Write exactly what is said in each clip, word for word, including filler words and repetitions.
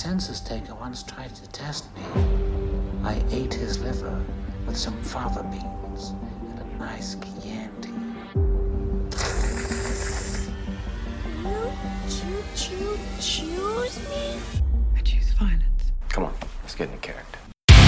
census taker once tried to test me. I ate his liver with some fava beans and a nice Chianti. You choo choose me? I choose violence. Come on, let's get into character.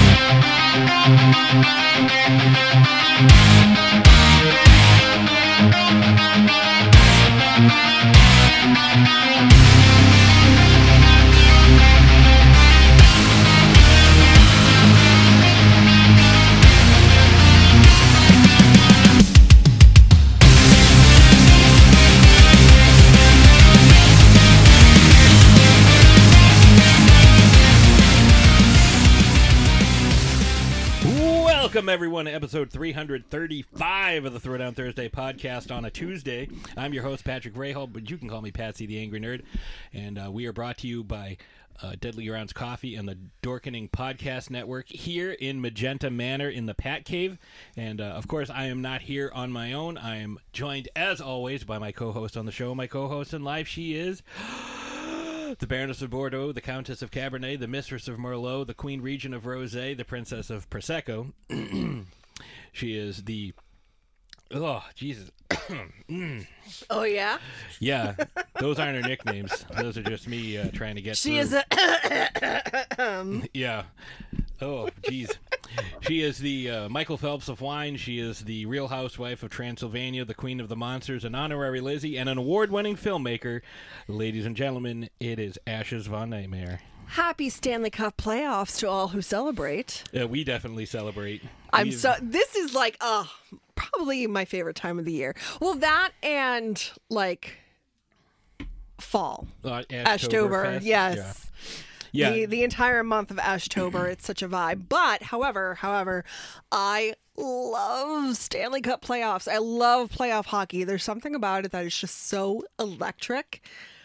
Welcome, everyone, to episode three thirty-five of the Throwdown Thursday podcast on a Tuesday. I'm your host, Patrick Rahal, but you can call me Patsy the Angry Nerd. And uh, we are brought to you by uh, Deadly Grounds Coffee and the Dorkening Podcast Network here in Magenta Manor in the Pat Cave. And, uh, of course, I am not here on my own. I am joined, as always, by my co-host on the show. My co-host in life, she is... the Baroness of Bordeaux, the Countess of Cabernet, the Mistress of Merlot, the Queen Regent of Rosé, the Princess of Prosecco. She is the... Oh, Jesus. mm. Oh, yeah? Yeah, those aren't her nicknames. Those are just me uh, trying to get She through. is a... Yeah. Oh, jeez. She is the uh, Michael Phelps of wine. She is the Real Housewife of Transylvania, the Queen of the Monsters, an honorary Lizzie, and an award-winning filmmaker. Ladies and gentlemen, it is Ashes Von Nightmare. Happy Stanley Cup playoffs to all who celebrate. Uh, we definitely celebrate. I'm We've- so... This is like, uh, probably my favorite time of the year. Well, that and, like, fall. Uh, Ashtober, Ashtoberfest. yes. Yeah. The, the entire month of Ashtober, it's such a vibe. But, however, however, I love Stanley Cup playoffs. I love playoff hockey. There's something about it that is just so electric.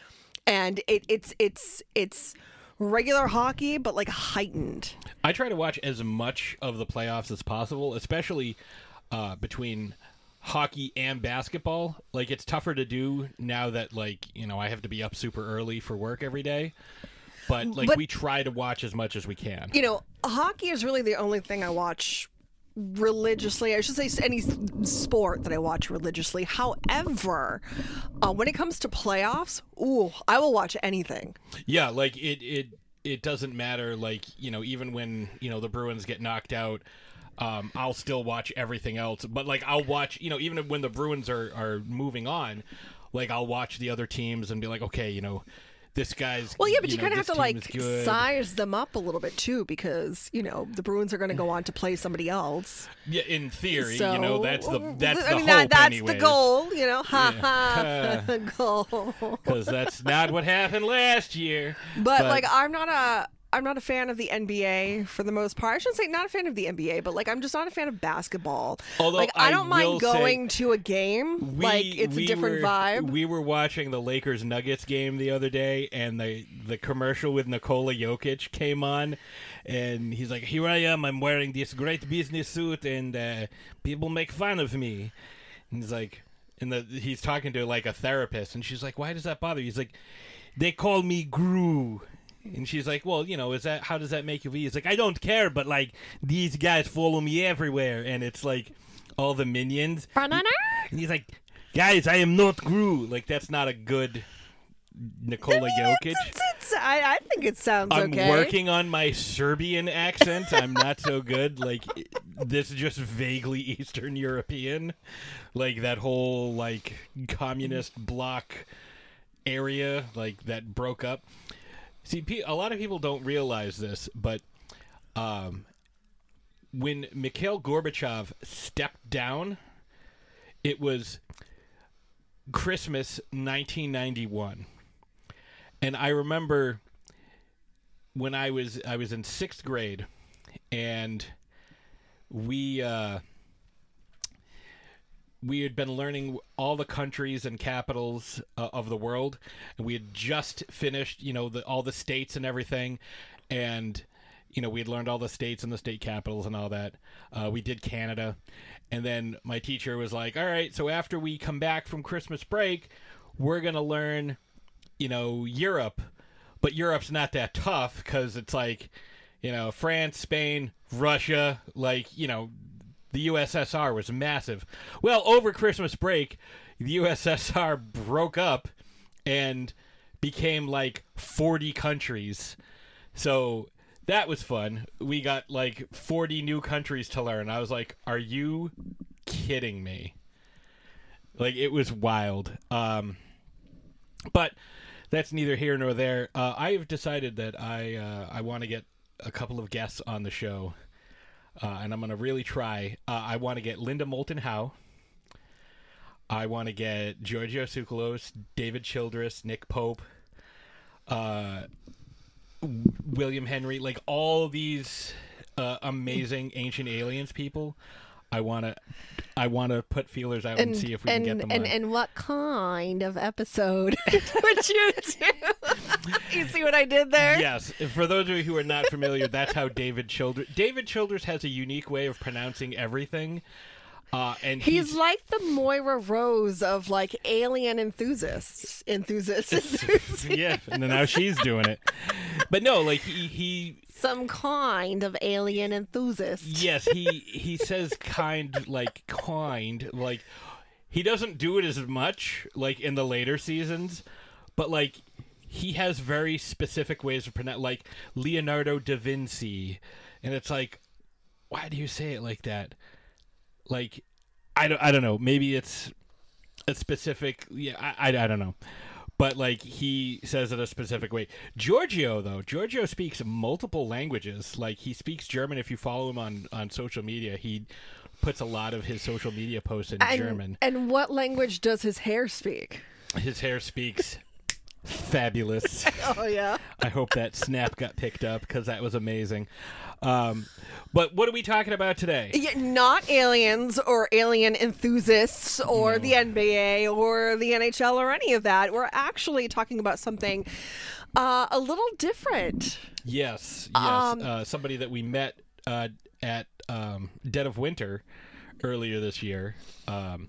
And it, it's it's it's regular hockey, but like heightened. I try to watch as much of the playoffs as possible, especially uh, between hockey and basketball. Like, it's tougher to do now that, like, you know, I have to be up super early for work every day. But, like, But- we try to watch as much as we can. You know, hockey is really the only thing I watch religiously. I should say any s- sport that I watch religiously. However, uh, when it comes to playoffs, ooh, I will watch anything. Yeah, like, it, it, it doesn't matter, like, you know, even when, you know, the Bruins get knocked out, um, I'll still watch everything else. But, like, I'll watch, you know, even when the Bruins are, are moving on, like, I'll watch the other teams and be like, okay, you know, this guy's... Well, yeah, but you, know, kind of have this to, like, team is good. size them up a little bit, too, because, you know, the Bruins are going to go on to play somebody else. Yeah, in theory, So, you know, that's the that's I the mean, hope that, that's anyways. the goal, you know, ha Yeah. ha, goal. Because that's not what happened last year. But, like, I'm not a... I'm not a fan of the N B A for the most part. I shouldn't say not a fan of the N B A, but like I'm just not a fan of basketball. Although like I I don't will mind going say, to a game. we, like it's we a different were, vibe. We were watching the Lakers Nuggets game the other day, and the the commercial with Nikola Jokic came on, and he's like, "Here I am. I'm wearing this great business suit, and uh, people make fun of me." And he's like, and the he's talking to like a therapist, and she's like, "Why does that bother you?" He's like, "They call me Gru." And she's like, well, you know, is that how does that make you feel? He's like, I don't care, but, like, these guys follow me everywhere. And it's, like, all the minions. Banana? And he's like, guys, I am not Gru. Like, that's not a good Nikola Jokic. It's, it's, it's, I, I think it sounds I'm okay. working on my Serbian accent. I'm not so good. Like, this is just vaguely Eastern European. Like, that whole, like, communist bloc area, like, that broke up. See, a lot of people don't realize this, but um, when Mikhail Gorbachev stepped down, it was Christmas nineteen ninety-one. And I remember when I was I was in sixth grade, and we uh, we had been learning all the countries and capitals uh, of the world, and we had just finished, you know, the, all the states and everything, and you know, we had learned all the states and the state capitals and all that. Uh, we did Canada, and then my teacher was like, "All right, so after we come back from Christmas break, we're gonna learn, you know, Europe." but Europe's not that tough because it's like, you know, France, Spain, Russia, like, you know, the U S S R was massive. Well, over Christmas break, the U S S R broke up and became like forty countries. So that was fun. We got like forty new countries to learn. I was like, are you kidding me? Like, it was wild. Um, but that's neither here nor there. Uh, I've decided that I uh, I want to get a couple of guests on the show, uh, and I'm going to really try. Uh, I want to get Linda Moulton Howe. I want to get Giorgio Tsoukalos, David Childress, Nick Pope, uh, William Henry, like all these uh, amazing Ancient Aliens people. I want to I want to put feelers out and, and see if we and, can get them and, on. And what kind of episode would you do? You see what I did there? Yes. For those of you who are not familiar, that's how David Childress... David Childress has a unique way of pronouncing everything. Uh, and he's, he's like the Moira Rose of like alien enthusiasts. Enthusiasts. Yeah, and then now she's doing it. But no, like he... he Some kind of alien enthusiast. Yes, he he says kind like kind like he doesn't do it as much like in the later seasons, but like he has very specific ways of pronounce like Leonardo da Vinci, and it's like, why do you say it like that? Like, I don't I don't know. Maybe it's a specific. Yeah, I I, I don't know. But, like, he says it a specific way. Giorgio, though, Giorgio speaks multiple languages. Like, he speaks German. If you follow him on, on social media, he puts a lot of his social media posts in and, German. And what language does his hair speak? His hair speaks fabulous. Oh, yeah? I hope that snap got picked up because that was amazing. Um, but what are we talking about today? Yeah, not aliens or alien enthusiasts or No. the N B A or the N H L or any of that. We're actually talking about something uh, a little different. Yes, yes. Um, uh, somebody that we met uh, at um, Dead of Winter earlier this year. Um,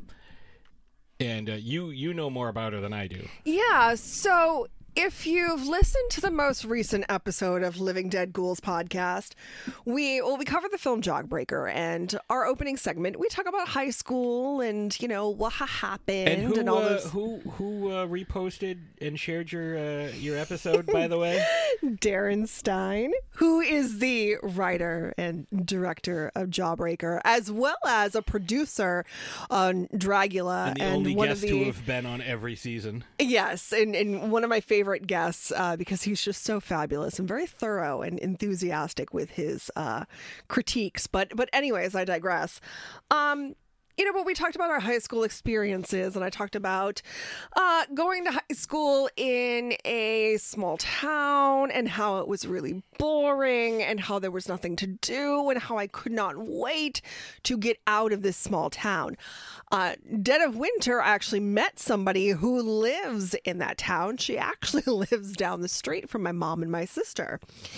and uh, you you know more about her than I do. Yeah, so if you've listened to the most recent episode of Living Dead Ghouls podcast, we well we covered the film Jawbreaker, and our opening segment we talk about high school and you know what ha- happened And who and all uh, those. who who uh, reposted and shared your uh, your episode, by the way? Darren Stein, who is the writer and director of Jawbreaker, as well as a producer on Dragula, And the only one guest of to the have been on every season. yes, and, and one of my favorite guests uh, because he's just so fabulous and very thorough and enthusiastic with his uh, critiques. But but anyways, I digress. Um, You know, but we talked about our high school experiences, and I talked about uh, going to high school in a small town and how it was really boring and how there was nothing to do and how I could not wait to get out of this small town. Uh, Dead of Winter, I actually met somebody who lives in that town. She actually lives down the street from my mom and my sister.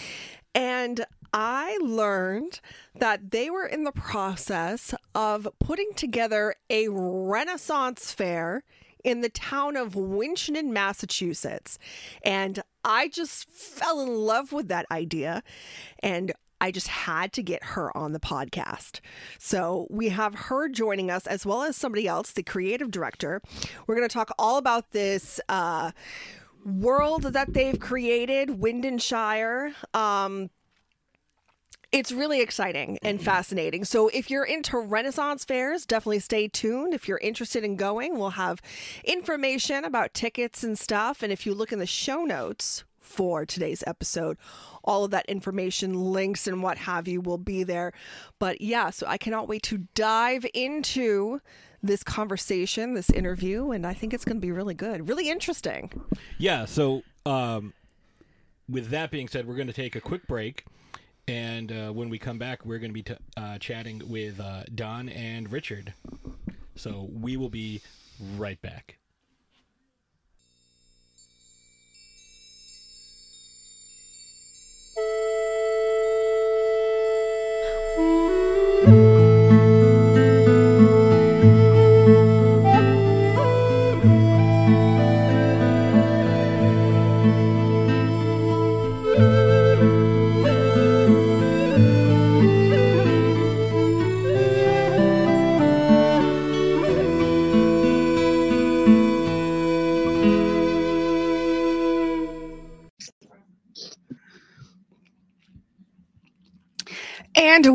And I learned that they were in the process of putting together a Renaissance fair in the town of Winchendon, Massachusetts. And I just fell in love with that idea. And I just had to get her on the podcast. So we have her joining us as well as somebody else, the creative director. We're going to talk all about this uh, world that they've created, Windenshire. Um, It's really exciting and fascinating. So if you're into Renaissance fairs, definitely stay tuned. If you're interested in going, we'll have information about tickets and stuff. And if you look in the show notes for today's episode, all of that information, links and what have you will be there. But yeah, so I cannot wait to dive into this conversation, this interview, and I think it's going to be really good, really interesting. Yeah, so um, with that being said, we're going to take a quick break. And uh, when we come back, we're going to be t- uh, chatting with uh, Don and Richard. So we will be right back.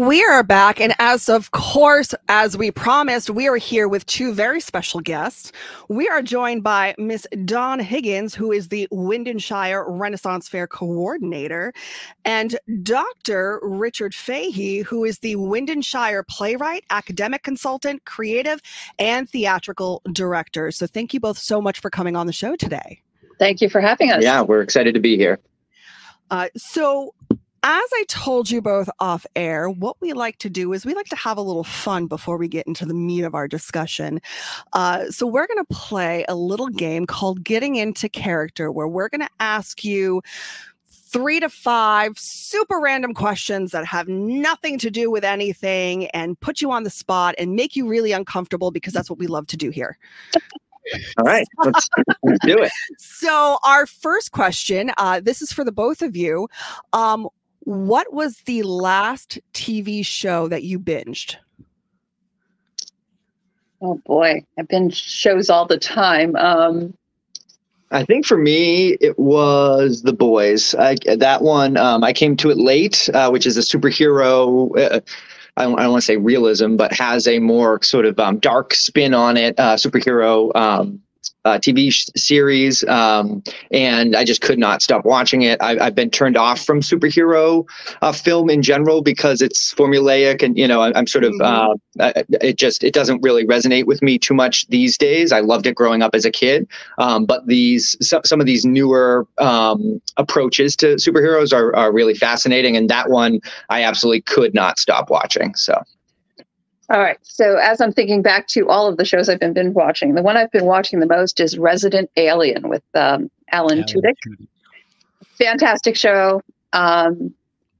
we are back, and as of course, as we promised, we are here with two very special guests. We are joined by Miss Dawn Higgins, who is the Wyndonshire Renaissance Fair coordinator, and Doctor Richard Fahey, who is the Wyndonshire playwright, academic consultant, creative, and theatrical director. So thank you both so much for coming on the show today. Thank you for having us. Yeah, we're excited to be here. Uh, so as I told you both off air, what we like to do is we like to have a little fun before we get into the meat of our discussion. Uh, so we're going to play a little game called Getting Into Character, where we're going to ask you three to five super random questions that have nothing to do with anything and put you on the spot and make you really uncomfortable, because that's what we love to do here. All right, let's, let's do it. So our first question, uh, this is for the both of you. Um, What was the last T V show that you binged? Oh boy, I binge shows all the time. Um, I think for me, it was The Boys. I, that one, um, I came to it late, uh, which is a superhero. Uh, I don't, I don't want to say realism, but has a more sort of um, dark spin on it. Uh, superhero um, uh, T V sh- series, um, and I just could not stop watching it. I, I've been turned off from superhero uh, film in general because it's formulaic, and you know, I, I'm sort of uh, it just it doesn't really resonate with me too much these days. I loved it growing up as a kid, um, but these some, some of these newer um, approaches to superheroes are are really fascinating, and that one I absolutely could not stop watching. So. all right. So as I'm thinking back to all of the shows I've been, been watching, the one I've been watching the most is Resident Alien with um, Alan, Alan Tudyk. Tudyk. Fantastic show. Um,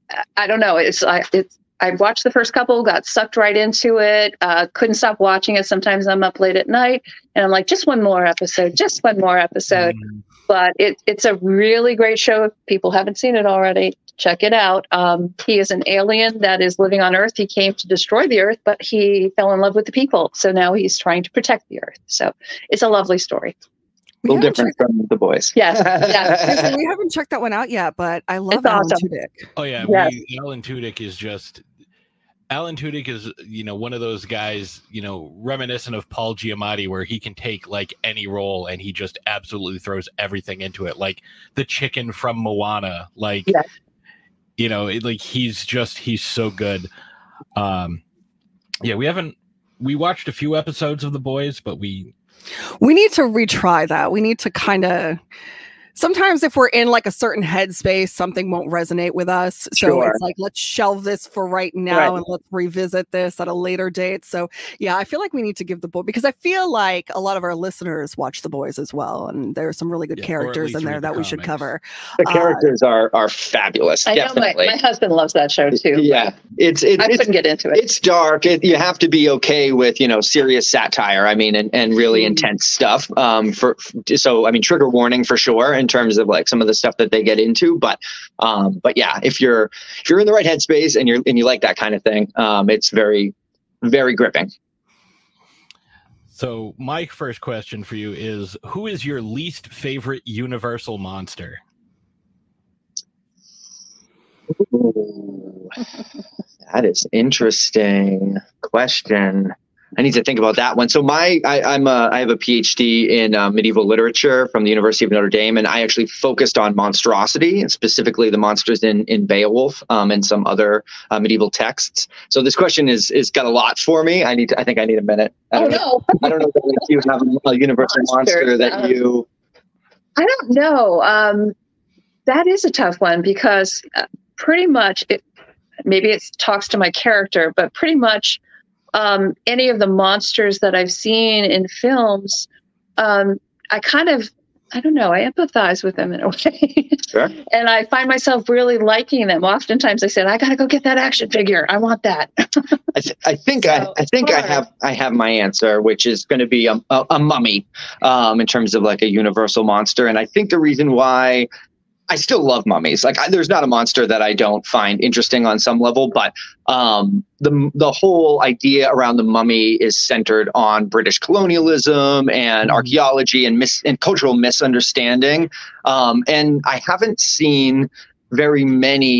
I don't know. It's I it's I watched the first couple, got sucked right into it. Uh, couldn't stop watching it. Sometimes I'm up late at night and I'm like, just one more episode, just one more episode. Mm. But it, it's a really great show. If people haven't seen it already, check it out. Um, he is an alien that is living on Earth. He came to destroy the Earth, but he fell in love with the people. So now he's trying to protect the Earth. So it's a lovely story. A little different from The Boys. Yes. yes. We haven't checked that one out yet, but I love it's Alan awesome. Tudyk. Oh, yeah. Yes. We, Alan Tudyk is just... Alan Tudyk is, you know, one of those guys, you know, reminiscent of Paul Giamatti, where he can take like any role and he just absolutely throws everything into it. Like the chicken from Moana, like, yes. you know, it, like he's just, he's so good. Um, yeah, we haven't, we watched a few episodes of The Boys, but we, we need to retry that. We need to kind of, sometimes if we're in like a certain headspace, something won't resonate with us. So Sure. it's like, let's shelve this for right now Right. and let's revisit this at a later date. So yeah, I feel like we need to give The Boy, because I feel like a lot of our listeners watch The Boys as well. And there's some really good Yeah, or at characters least in there read the that we should comics. cover. The characters uh, are are fabulous. I know my, definitely. my husband loves that show too. Yeah, it's it's I it's, couldn't get into it. it's dark. It, you have to be okay with you know serious satire. I mean, and, and really Mm. intense stuff. Um, for so I mean, trigger warning for sure in terms of like some of the stuff that they get into. But um, but yeah, if you're if you're in the right headspace and you're and you like that kind of thing, um, it's very very gripping. so my first question for you is, who is your least favorite Universal monster? Ooh, that is interesting question. I need to think about that one. So my, I, I'm a, I have a PhD in uh, medieval literature from the University of Notre Dame, and I actually focused on monstrosity, and specifically the monsters in in Beowulf um, and some other uh, medieval texts. So this question is is got a lot for me. I need, to, I think I need a minute. I Oh don't know, no. I don't know if you have a, a universal monster Monsters, that um, you. I don't know. Um, that is a tough one because uh, pretty much it, maybe it talks to my character, but pretty much um, any of the monsters that I've seen in films, um, I kind of, I don't know, I empathize with them in a way. Sure. And I find myself really liking them. Oftentimes I said, I got to go get that action figure. I want that. I, th- I think So I, I think I hard. have I have my answer, which is going to be a, a, a mummy, um, in terms of like a universal monster. And I think the reason why I still love mummies, like I, there's not a monster that I don't find interesting on some level, but um, the the whole idea around the mummy is centered on British colonialism and archaeology and mis- and cultural misunderstanding. Um, and I haven't seen very many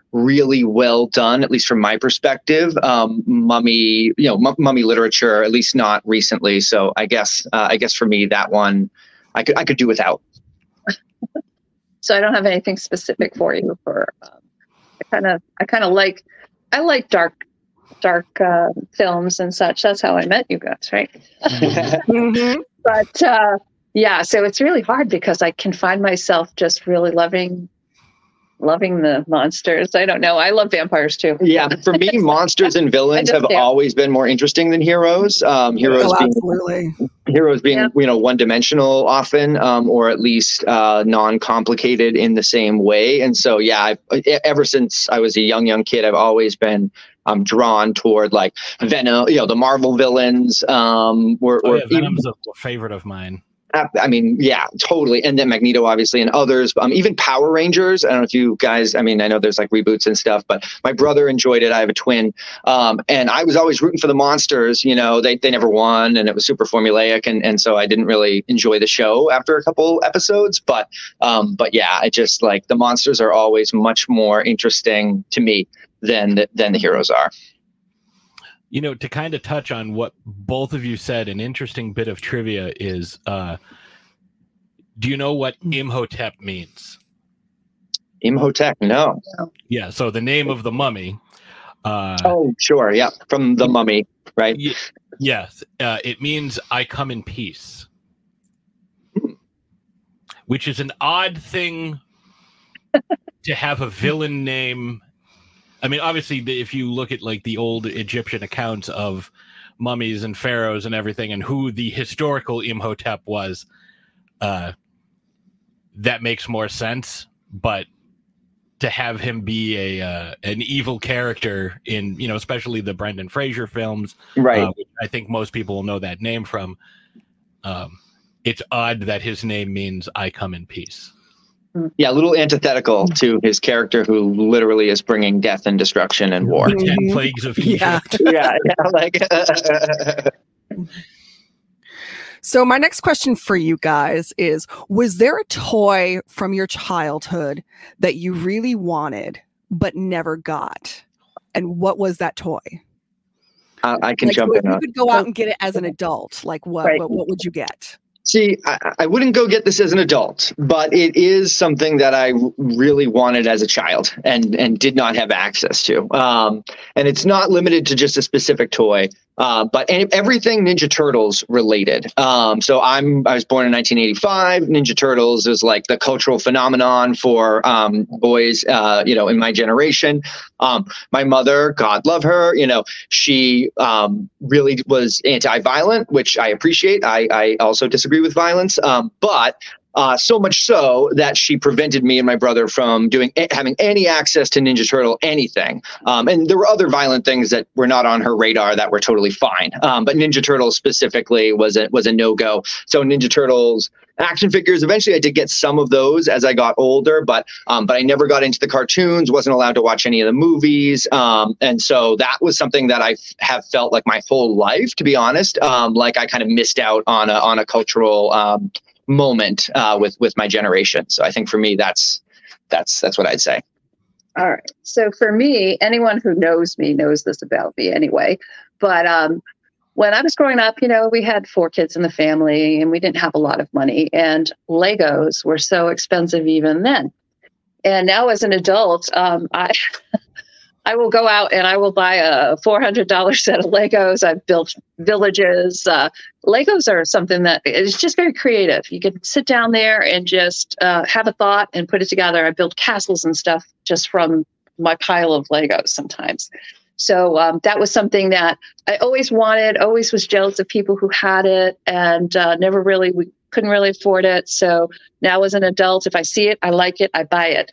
really well done, at least from my perspective. Um, mummy, you know, m- mummy literature, at least not recently. So I guess, uh, I guess for me, that one, I could, I could do without. So I don't have anything specific for you. For um, I kind of, I kind of like, I like dark, dark uh, films and such. That's how I met you guys, right? Mm-hmm. But uh, yeah, so it's really hard because I can find myself just really loving. Loving the monsters. I don't know. I love vampires too. Yeah, for me, monsters and villains have understand. always been more interesting than heroes. Um, heroes Oh, being absolutely. heroes being Yeah. you know one-dimensional often, um, or at least uh, non-complicated in the same way. And so, yeah, I've, ever since I was a young young kid, I've always been um, drawn toward like Venom, you know, the Marvel villains. Um, or, Oh, or yeah, Venom's a favorite of mine. I mean, yeah, totally. And then Magneto, obviously, and others, um, even Power Rangers. I don't know if you guys, I mean, I know there's like reboots and stuff, but my brother enjoyed it. I have a twin. Um, and I was always rooting for the monsters. You know, they, they never won and it was super formulaic. And, and so I didn't really enjoy the show after a couple episodes. But, um, but yeah, I just like the monsters are always much more interesting to me than the, than the heroes are. You know, to kind of touch on what both of you said, an interesting bit of trivia is, uh, do you know what Imhotep means? Imhotep, no. Yeah, so the name of the mummy. Uh, Oh, sure. Yeah. From the Mummy, right? y- yes, uh, it means I come in peace, which is an odd thing to have a villain name. I mean, obviously, the- if you look at like the old Egyptian accounts of mummies and pharaohs and everything, and who the historical Imhotep was, uh, that makes more sense. But to have him be a uh, an evil character in, you know, especially the Brendan Fraser films, Right. uh, which I think most people will know that name from. Um, it's odd that his name means "I come in peace." Yeah, a little antithetical to his character, who literally is bringing death and destruction and war. The ten Mhm. plagues of Yeah. Egypt. yeah, yeah, like So my next question for you guys is, was there a toy from your childhood that you really wanted but never got? And what was that toy? I, I can Like, jump if in. you on- could go out and get it as an adult, like what, Right. what, what would you get? See, I, I wouldn't go get this as an adult, but it is something that I really wanted as a child and and did not have access to. Um, and it's not limited to just a specific toy, uh, but any, everything Ninja Turtles related. Um, so I'm I was born in nineteen eighty-five. Ninja Turtles is like the cultural phenomenon for um, boys, uh, you know, in my generation. Um, my mother, God love her, you know, she um, really was anti-violent, which I appreciate. I, I also disagree with violence, um, but uh, so much so that she prevented me and my brother from doing having any access to Ninja Turtle anything. Um, and there were other violent things that were not on her radar that were totally fine. Um, but Ninja Turtles specifically was a was a no-go. So Ninja Turtles action figures, eventually I did get some of those as I got older, but um, but I never got into the cartoons, wasn't allowed to watch any of the movies. Um, and so that was something that I f- have felt like my whole life, to be honest. Um, like I kind of missed out on a, on a cultural um, moment uh, with, with my generation. So I think for me, that's, that's, that's what I'd say. All right. So for me, anyone who knows me knows this about me anyway. But um, when I was growing up, you know, we had four kids in the family and we didn't have a lot of money, and Legos were so expensive even then. And now as an adult, um, I I will go out and I will buy a four hundred dollars set of Legos. I've built villages. Uh, Legos are something that is just very creative. You can sit down there and just uh, have a thought and put it together. I build castles and stuff just from my pile of Legos sometimes. So um, that was something that I always wanted, always was jealous of people who had it, and uh, never really, we couldn't really afford it. So now as an adult, if I see it, I like it, I buy it.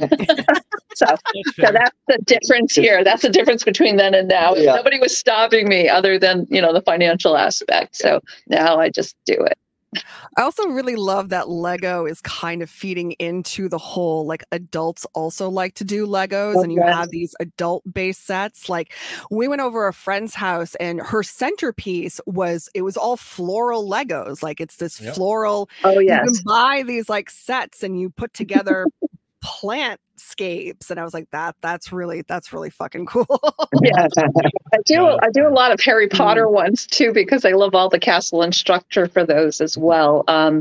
so, so that's the difference here. That's the difference between then and now. Yeah. Nobody was stopping me other than, you know, the financial aspect. So now I just do it. I also really love that Lego is kind of feeding into the whole, like, adults also like to do Legos, and you Okay. have these adult based sets. Like, we went over a friend's house and her centerpiece was, it was all floral Legos. Like, it's this Yep. floral, Oh, you yes. can buy these like sets and you put together plantscapes, and I was like, that that's really that's really fucking cool. Yeah, I do. I do a lot of Harry Potter ones too because I love all the castle and structure for those as well. Um,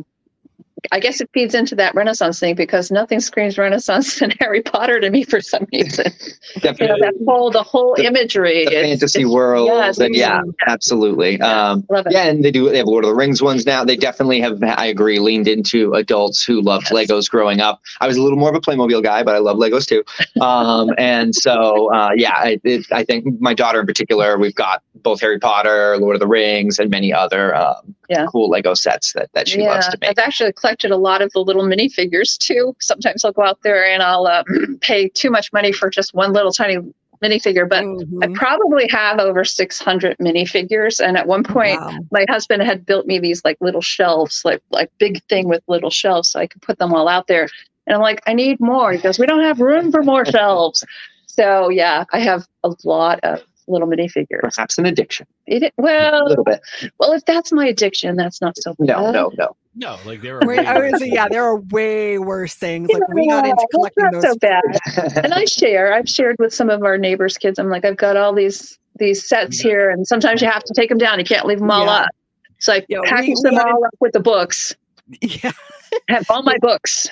I guess it feeds into that Renaissance thing because nothing screams Renaissance than Harry Potter to me for some reason. Definitely. You know, that whole the whole The- imagery, the it's- fantasy it's- world, yes, and yeah, yeah. absolutely. Yeah, Um, love it. yeah, and they do. They have Lord of the Rings ones now. They definitely have. I agree, leaned into adults who loved Yes. Legos growing up. I was a little more of a Playmobil guy, but I love Legos too. Um, and so, uh, yeah, I, it, I think my daughter in particular, we've got both Harry Potter, Lord of the Rings, and many other um, Yeah. cool Lego sets that that she yeah, loves to make. I've actually collected a lot of the little minifigures too. Sometimes I'll go out there and I'll uh, pay too much money for just one little tiny minifigure, but I Mhm. probably have over six hundred minifigures. And at one point, Wow. my husband had built me these like little shelves, like like big thing with little shelves, so I could put them all out there. And I'm like, I need more. He goes, we don't have room for more shelves. So yeah, I have a lot of little minifigures. Perhaps an addiction, It, a well, little bit. well, if that's my addiction, that's not so bad. No, no, no. No, like there are. Wait, way I worse was, yeah, things. there are way worse things. Like we got Yeah, into that's collecting not those. so bad. And I share. I've shared with some of our neighbors' kids. I'm like, I've got all these these sets here, and sometimes you have to take them down. You can't leave them all Yeah. up. So I Yeah, we- package we them got all up with the books. Yeah. I have all my books.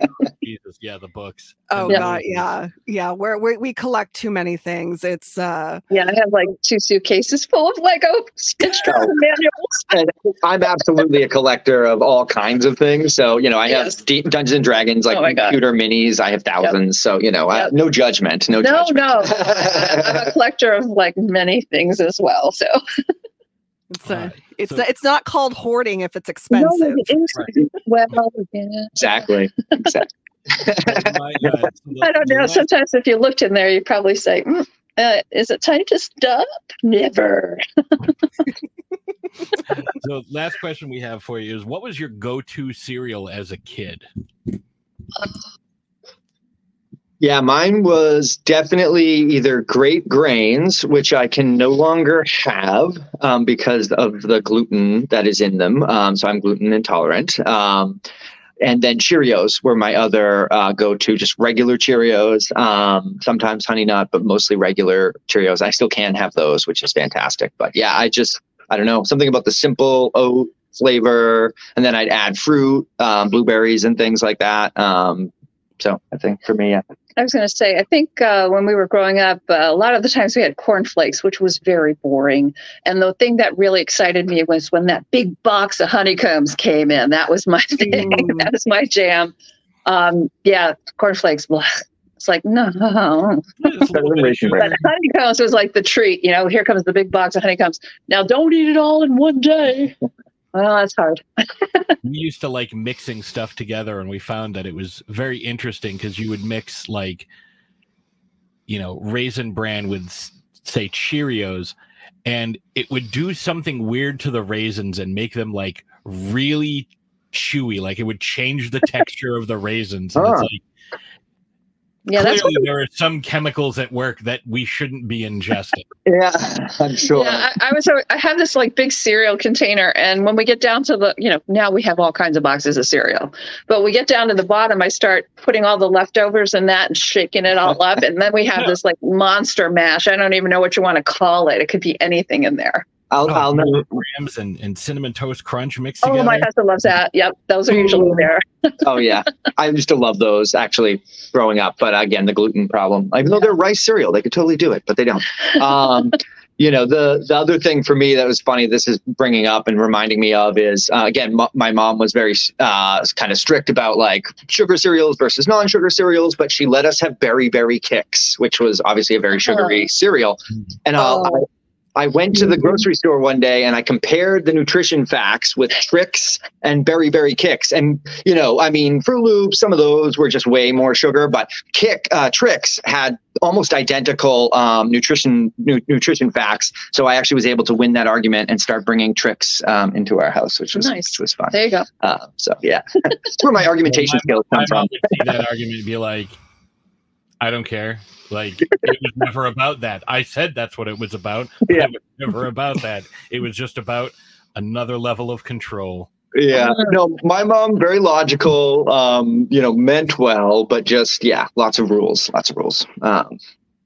Jesus, yeah, the books. Oh And the god, movies. yeah, yeah. We're, we we collect too many things. It's uh, Yeah, I have like two suitcases full of Lego instruction manuals. And I'm absolutely a collector of all kinds of things. So, you know, I have Yes. D- Dungeons and Dragons, like Oh my God. computer minis. I have thousands. So, you know, I, Yep. no judgment. No, No, judgment. no. I'm a collector of like many things as well. So it's uh, Alright, it's so- it's not called hoarding if it's No, expensive. it is- well, yeah. Exactly. Exactly. My, uh, so the- I don't the know. last- Sometimes if you looked in there, you'd probably say, mm, uh, is it time to stop? Never. So, last question we have for you is: what was your go-to cereal as a kid? Yeah, mine was definitely either Great Grains, which I can no longer have um, because of the gluten that is in them. Um, so I'm gluten intolerant. Um, and then Cheerios were my other uh, go-to, just regular Cheerios, um, sometimes Honey Nut, but mostly regular Cheerios. I still can have those, which is fantastic. But yeah, I just, I don't know, something about the simple oat flavor. And then I'd add fruit, um, blueberries and things like that. Um, so I think for me, yeah. I was going to say, I think uh, when we were growing up, uh, a lot of the times we had cornflakes, which was very boring. And the thing that really excited me was when that big box of honeycombs came in. That was my thing. Mm. That was my jam. Um, yeah, cornflakes. Blah. It's like, no. Just a little bit of Raisin sugar. Bran. But honeycombs was like the treat. You know, here comes the big box of honeycombs. Now, don't eat it all in one day. Well, that's hard. We used to like mixing stuff together, and we found that it was very interesting because you would mix like, you know, Raisin Bran with s- say Cheerios, and it would do something weird to the raisins and make them like really chewy. Like it would change the texture of the raisins. And it's Huh. like Yeah, that's clearly what there are some chemicals at work that we shouldn't be ingesting. Yeah, I'm sure. Yeah, I, I was. I have this like big cereal container, and when we get down to the, you know, now we have all kinds of boxes of cereal, but we get down to the bottom, I start putting all the leftovers in that and shaking it all up, and then we have this like monster mash. I don't even know what you want to call it. It could be anything in there. I'll, I'll know. Grams and, and cinnamon toast crunch mixed Oh, together. my husband loves that. Yep, those are usually there. Oh yeah, I used to love those actually growing up. But again, the gluten problem. Even though they're rice cereal, they could totally do it, but they don't. Um, you know, the the other thing for me that was funny. This is bringing up and reminding me of is uh, again, m- my mom was very uh, kind of strict about like sugar cereals versus non-sugar cereals, but she let us have Berry Berry Kicks, which was obviously a very sugary cereal. And I'll, Oh. I, I went to the grocery store one day and I compared the nutrition facts with Trix and Berry Berry Kicks. And, you know, I mean, Fruit Loops, some of those were just way more sugar, but Kick, uh, Trix had almost identical um, nutrition nu- nutrition facts. So I actually was able to win that argument and start bringing Trix um, into our house, which was, Nice. which was fun. There you go. Uh, so, yeah, that's where my argumentation skills My come from. mom would see that argument and be like, I don't care. Like, it was never about that. I said that's what it was about. But Yeah. It was never about that. It was just about another level of control. Yeah, no, my mom, very logical, um, you know, meant well, but just, yeah, lots of rules, lots of rules. Um,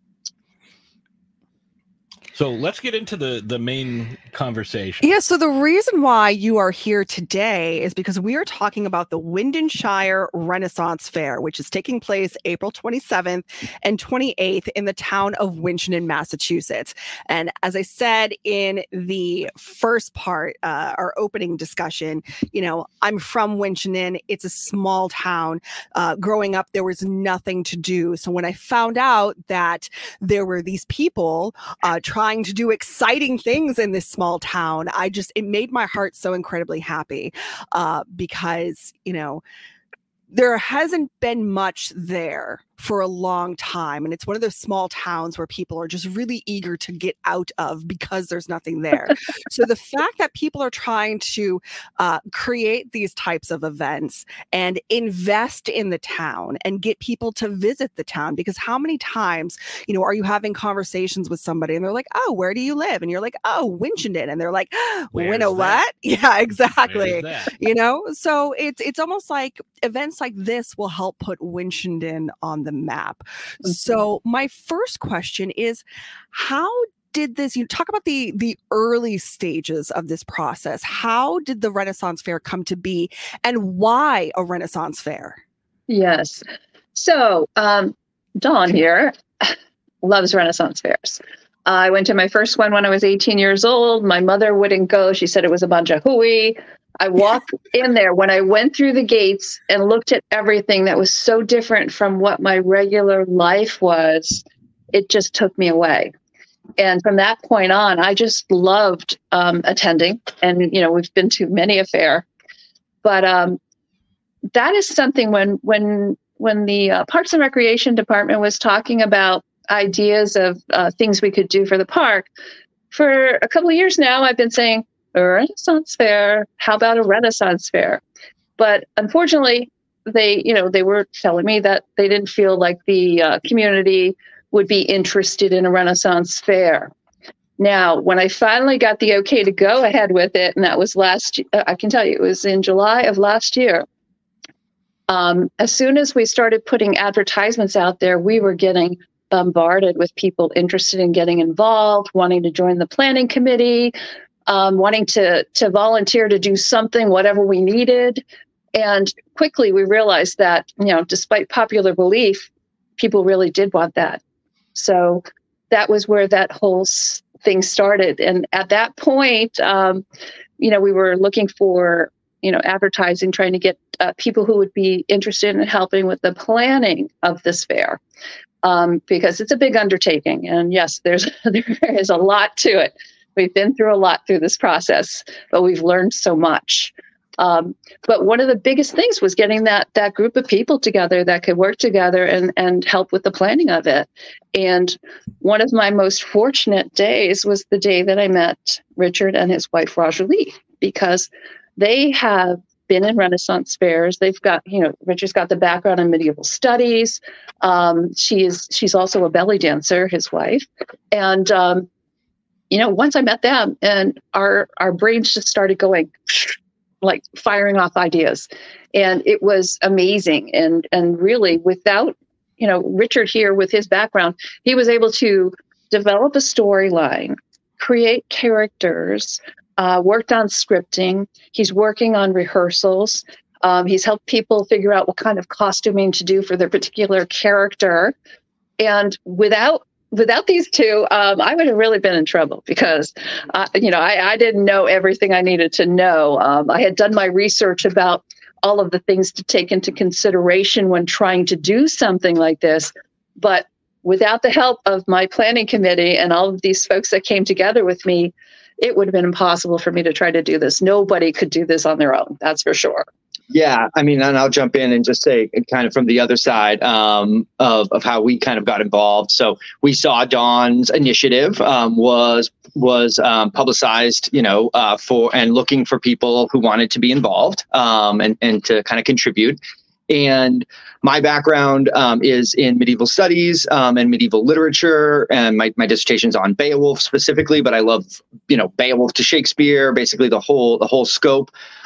So let's get into the, the main conversation. Yeah, so the reason why you are here today is because we are talking about the Wyndonshire Renaissance Fair, which is taking place April twenty-seventh and twenty-eighth in the town of Winchendon, Massachusetts. And as I said in the first part, uh, our opening discussion, you know, I'm from Winchendon. It's a small town. Uh, growing up, there was nothing to do. So when I found out that there were these people uh, trying to do exciting things in this small town, I just, it made my heart so incredibly happy uh, because, you know, there hasn't been much there for a long time. And it's one of those small towns where people are just really eager to get out of because there's nothing there. So the fact that people are trying to uh, create these types of events and invest in the town and get people to visit the town, because how many times, you know, are you having conversations with somebody and they're like, oh, where do you live? And you're like, oh, Winchendon. And they're like, Winnow what? Yeah, exactly. You know, so it's, it's almost like events like this will help put Winchendon on the map. So my first question is, how did this, you talk about the the early stages of this process, how did the Renaissance Fair come to be and why a Renaissance Fair? Yes. So um, Dawn here loves Renaissance fairs. I went to my first one when I was eighteen years old. My mother wouldn't go. She said it was a bunch of hooey. I walked in there. When I went through the gates and looked at everything that was so different from what my regular life was, it just took me away. And from that point on, I just loved um, attending. And, you know, we've been to many a fair. But um, that is something when when when the uh, Parks and Recreation Department was talking about ideas of uh, things we could do for the park, for a couple of years now, I've been saying, a Renaissance Fair, how about a Renaissance Fair? But unfortunately, they, you know, they were telling me that they didn't feel like the uh, community would be interested in a Renaissance Fair. Now, when I finally got the okay to go ahead with it, and that was last, uh, I can tell you, it was in July of last year. Um, as soon as we started putting advertisements out there, we were getting bombarded with people interested in getting involved, wanting to join the planning committee, um, wanting to to volunteer to do something, whatever we needed. And quickly we realized that, you know, despite popular belief, people really did want that. So that was where that whole thing started. And at that point, um, you know, we were looking for, you know, advertising, trying to get uh, people who would be interested in helping with the planning of this fair. Um, because it's a big undertaking. And yes, there's there is a lot to it. We've been through a lot through this process, but we've learned so much. Um, but one of the biggest things was getting that that group of people together that could work together and, and help with the planning of it. And one of my most fortunate days was the day that I met Richard and his wife, Rajalee, because they have been in Renaissance fairs. They've got, you know, Richard's got the background in medieval studies. Um, she is, she's also a belly dancer, his wife. And, um, you know, once I met them and our, our brains just started going like firing off ideas, and it was amazing. And, and really without, you know, Richard here with his background, he was able to develop a storyline, create characters, Uh, worked on scripting. He's working on rehearsals. Um, he's helped people figure out what kind of costuming to do for their particular character. And without without these two, um, I would have really been in trouble because, uh, you know, I, I didn't know everything I needed to know. Um, I had done my research about all of the things to take into consideration when trying to do something like this. But without the help of my planning committee and all of these folks that came together with me, it would have been impossible for me to try to do this. Nobody could do this on their own. That's for sure. Yeah, I mean, and I'll jump in and just say kind of from the other side um, of, of how we kind of got involved. So we saw Dawn's initiative um, was was um, publicized, you know, uh, for and looking for people who wanted to be involved um, and, and to kind of contribute. And my background um, is in medieval studies um, and medieval literature, and my, my dissertation's on Beowulf specifically, but I love, you know, Beowulf to Shakespeare, basically the whole the whole scope.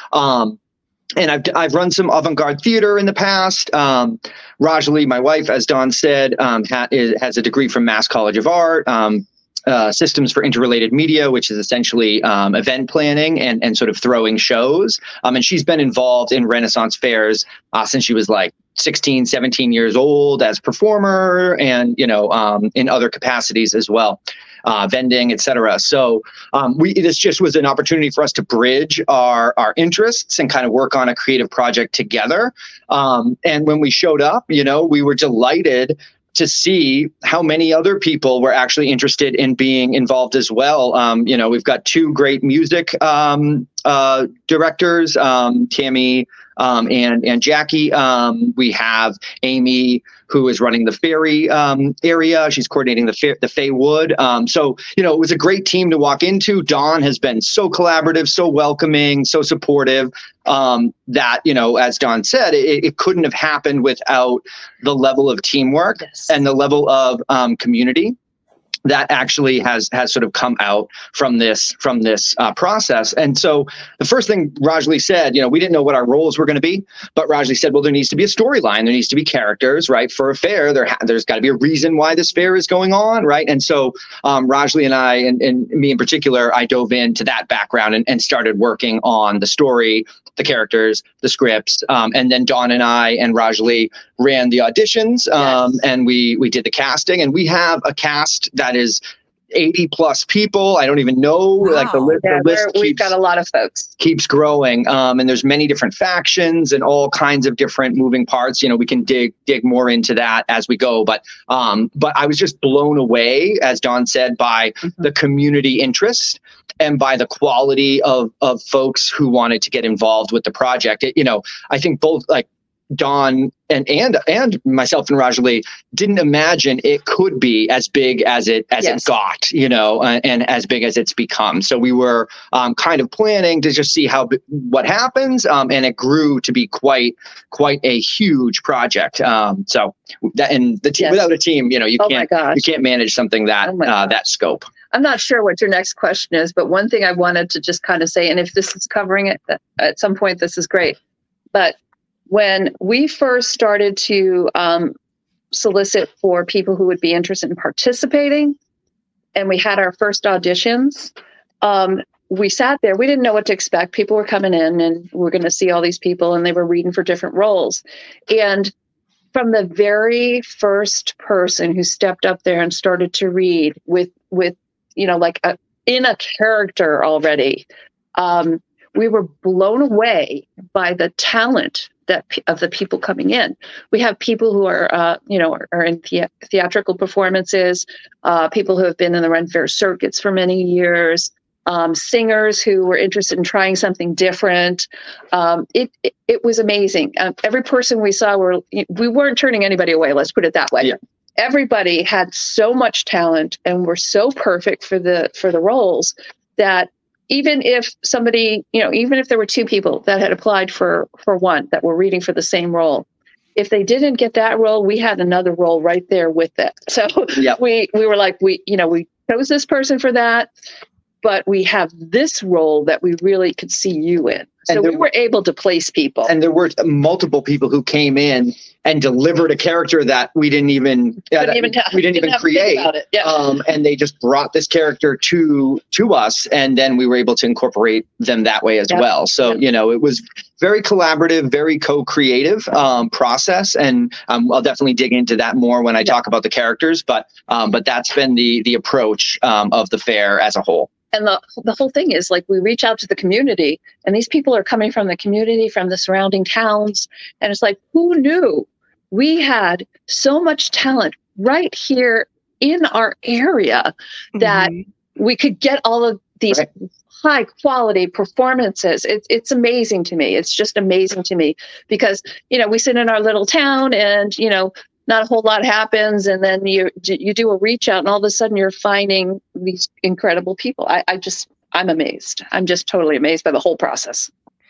Um, and I've I've run some avant-garde theater in the past. Um, Rajali, my wife, as Dawn said, um, ha- is, has a degree from Mass College of Art. Um, Uh, systems for interrelated media, which is essentially um, event planning and, and sort of throwing shows. Um, and she's been involved in Renaissance fairs uh, since she was like sixteen, seventeen years old as performer and, you know, um, in other capacities as well, uh, vending, et cetera. So um, we this just was an opportunity for us to bridge our, our interests and kind of work on a creative project together. Um, and when we showed up, you know, we were delighted to see how many other people were actually interested in being involved as well. Um, you know, we've got two great music um, uh, directors, um, Tammy um, and and Jackie. Um, we have Amy, who is running the Ferry um, area. She's coordinating the fa- the Fay Wood. Um, so, you know, it was a great team to walk into. Dawn has been so collaborative, so welcoming, so supportive um, that, you know, as Dawn said, it, it couldn't have happened without the level of teamwork yes. and the level of um, community that actually has has sort of come out from this from this uh, process. And so the first thing Rajali said, you know, we didn't know what our roles were going to be, but Rajali said, well, there needs to be a storyline. There needs to be characters, right? For a fair, there ha- there's got to be a reason why this fair is going on, right? And so um, Rajali and I, and, and me in particular, I dove into that background and, and started working on the story, the characters, the scripts, um, and then Dawn and I and Rajali ran the auditions, um, yes. and we we did the casting, and we have a cast that is eighty plus people. I don't even know, wow. like the, li- yeah, the list. Keeps, we've got a lot of folks. Keeps growing, um, and there's many different factions and all kinds of different moving parts. You know, we can dig dig more into that as we go, but um, but I was just blown away, as Dawn said, by mm-hmm. the community interest and by the quality of of folks who wanted to get involved with the project. It, you know, I think both like Dawn and and and myself and Rajali didn't imagine it could be as big as it as yes. it got, you know, uh, and as big as it's become. So we were um, kind of planning to just see how what happens, um, and it grew to be quite quite a huge project. Um, so that and the team yes. without a team, you know, you oh can't you can't manage something that oh uh, that scope. I'm not sure what your next question is, but one thing I wanted to just kind of say, and if this is covering it at some point, this is great. But when we first started to um, solicit for people who would be interested in participating, and we had our first auditions, um, we sat there. We didn't know what to expect. People were coming in, and we're going to see all these people, and they were reading for different roles. And from the very first person who stepped up there and started to read with, with you know, like a, in a character already, um, we were blown away by the talent that of the people coming in. We have people who are, uh, you know, are, are in the- theatrical performances, uh, people who have been in the Ren Fair circuits for many years, um, singers who were interested in trying something different. Um, it, it it was amazing. Um, every person we saw, were we weren't turning anybody away. Let's put it that way. Yeah. Everybody had so much talent and were so perfect for the for the roles that even if somebody, you know, even if there were two people that had applied for, for one that were reading for the same role, if they didn't get that role, we had another role right there with it. So yep. we, we were like, we, you know, we chose this person for that, but we have this role that we really could see you in. So we were able to place people. And there were multiple people who came in and delivered a character that we didn't even, uh, even ta- we didn't, didn't even create. Yeah. Um, and they just brought this character to to us, and then we were able to incorporate them that way as yep. well. So yep. you know, it was very collaborative, very co-creative um, process, and um, I'll definitely dig into that more when I yep. talk about the characters. But um, but that's been the the approach um, of the fair as a whole. And the the whole thing is like we reach out to the community, and these people are coming from the community, from the surrounding towns. And it's like, who knew we had so much talent right here in our area that mm-hmm. we could get all of these right. high quality performances. It's it's amazing to me. It's just amazing to me because, you know, we sit in our little town and, you know, not a whole lot happens, and then you you do a reach out, and all of a sudden you're finding these incredible people. I, I just, I'm amazed. I'm just totally amazed by the whole process.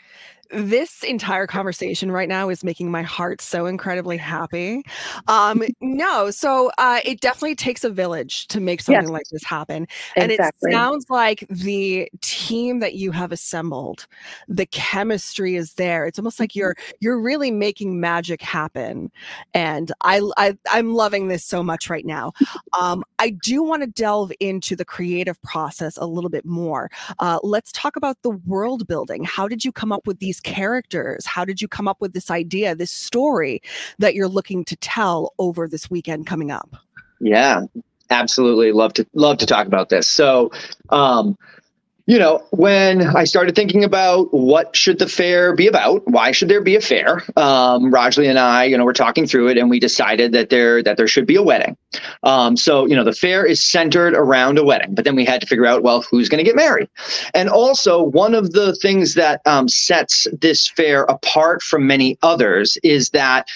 This entire conversation right now is making my heart so incredibly happy. Um, no, so uh, it definitely takes a village to make something Yes. like this happen. And Exactly. it sounds like the team that you have assembled, the chemistry is there. It's almost like you're you're really making magic happen. And I, I I'm loving this so much right now. Um, I do want to delve into the creative process a little bit more. Uh, let's talk about the world building. How did you come up with these characters? How did you come up with this idea, this story that you're looking to tell over this weekend coming up? Yeah, absolutely. Love to love to talk about this. So, um, you know, when I started thinking about what should the fair be about, why should there be a fair? Um, Rajali and I, you know, we're talking through it, and we decided that there that there should be a wedding. Um, so, you know, the fair is centered around a wedding, but then we had to figure out, well, who's going to get married? And also, one of the things that um, sets this fair apart from many others is that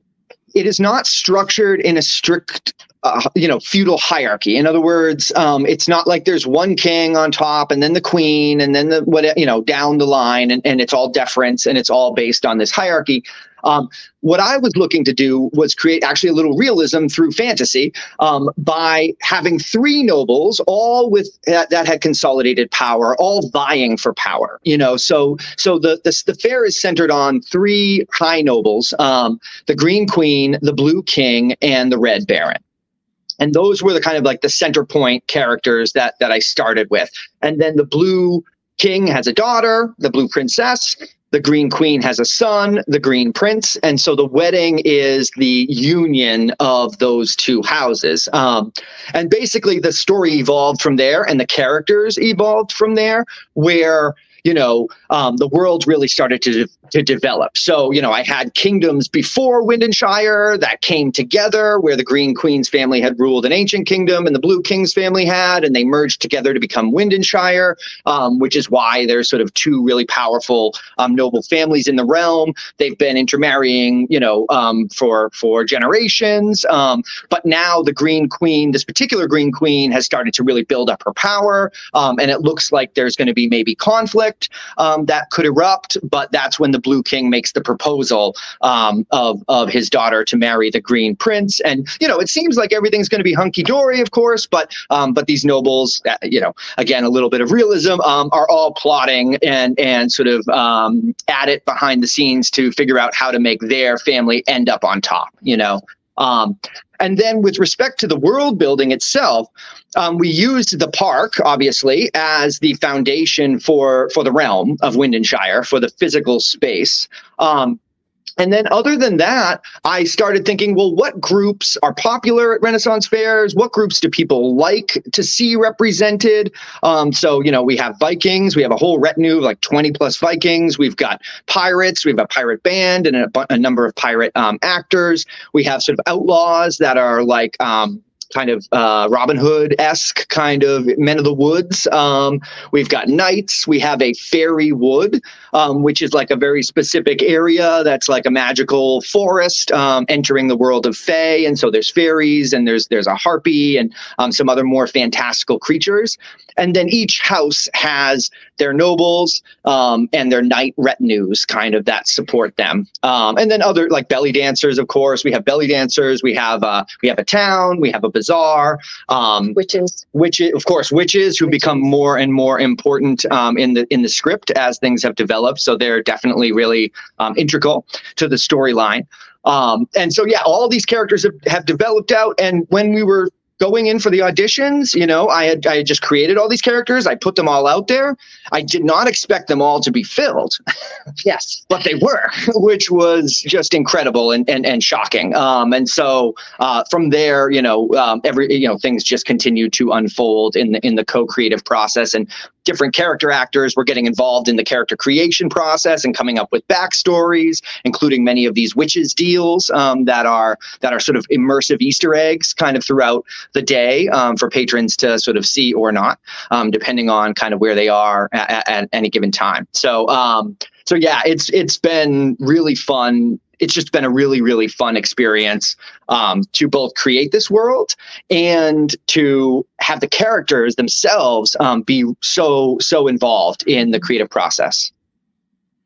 it is not structured in a strict Uh, you know, feudal hierarchy. In other words, um, it's not like there's one king on top and then the queen and then the what you know down the line, and, and it's all deference and it's all based on this hierarchy. Um, what I was looking to do was create actually a little realism through fantasy um, by having three nobles, all with that, that had consolidated power, all vying for power. You know, so so the the, the fair is centered on three high nobles: um, the Green Queen, the Blue King, and the Red Baron. And those were the kind of like the center point characters that that I started with. And then the Blue King has a daughter, the Blue Princess. The Green Queen has a son, the Green Prince. And so the wedding is the union of those two houses. Um, and basically the story evolved from there, and the characters evolved from there, where you know, um, the world really started to de- to develop. So, you know, I had kingdoms before Wyndonshire that came together, where the Green Queen's family had ruled an ancient kingdom and the Blue King's family had, and they merged together to become Wyndonshire, um, which is why there's sort of two really powerful um, noble families in the realm. They've been intermarrying, you know, um, for for generations. Um, but now the Green Queen, this particular Green Queen, has started to really build up her power, um, and it looks like there's going to be maybe conflict Um, that could erupt, but that's when the Blue King makes the proposal um, of of his daughter to marry the Green Prince. And you know, it seems like everything's going to be hunky dory, of course, but um, but these nobles, uh, you know, again, a little bit of realism, um, are all plotting and and sort of um, at it behind the scenes to figure out how to make their family end up on top. You know. Um, and then with respect to the world building itself, um, we used the park, obviously, as the foundation for, for the realm of Wyndonshire, for the physical space. Um, And then other than that, I started thinking, well, what groups are popular at Renaissance fairs? What groups do people like to see represented? Um, so, you know, we have Vikings. We have a whole retinue of like twenty plus Vikings. We've got pirates. We have a pirate band and a, a number of pirate um, actors. We have sort of outlaws that are like um, kind of uh, Robin Hood-esque kind of men of the woods. Um, we've got knights. We have a fairy wood, um, which is like a very specific area that's like a magical forest um, entering the world of fae. And so there's fairies and there's there's a harpy and um, some other more fantastical creatures. And then each house has their nobles um, and their knight retinues kind of that support them. Um, and then other like belly dancers, of course. We have belly dancers. We have uh, we have a town. We have a bazaar. Um, Witches. Witches, of course, witches who Witches. become more and more important um, in the in the script as things have developed. So they're definitely really um, integral to the storyline. Um, and so, yeah, all these characters have, have developed out. And when we were going in for the auditions, you know, I had I had just created all these characters. I put them all out there. I did not expect them all to be filled. Yes. But they were, which was just incredible and and, and shocking. Um, and so uh, from there, you know, um, every you know things just continued to unfold in the in the co-creative process, and different character actors were getting involved in the character creation process and coming up with backstories, including many of these witches deals um, that are that are sort of immersive Easter eggs kind of throughout the day um, for patrons to sort of see or not, um, depending on kind of where they are at, at any given time. So, um, so yeah, it's it's been really fun. It's just been a really, really fun experience um, to both create this world and to have the characters themselves um, be so, so involved in the creative process.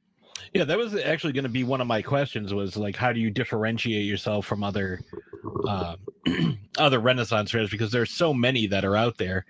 Yeah, that was actually going to be one of my questions. Was like, how do you differentiate yourself from other uh, other Renaissance fairs? Because there's so many that are out there.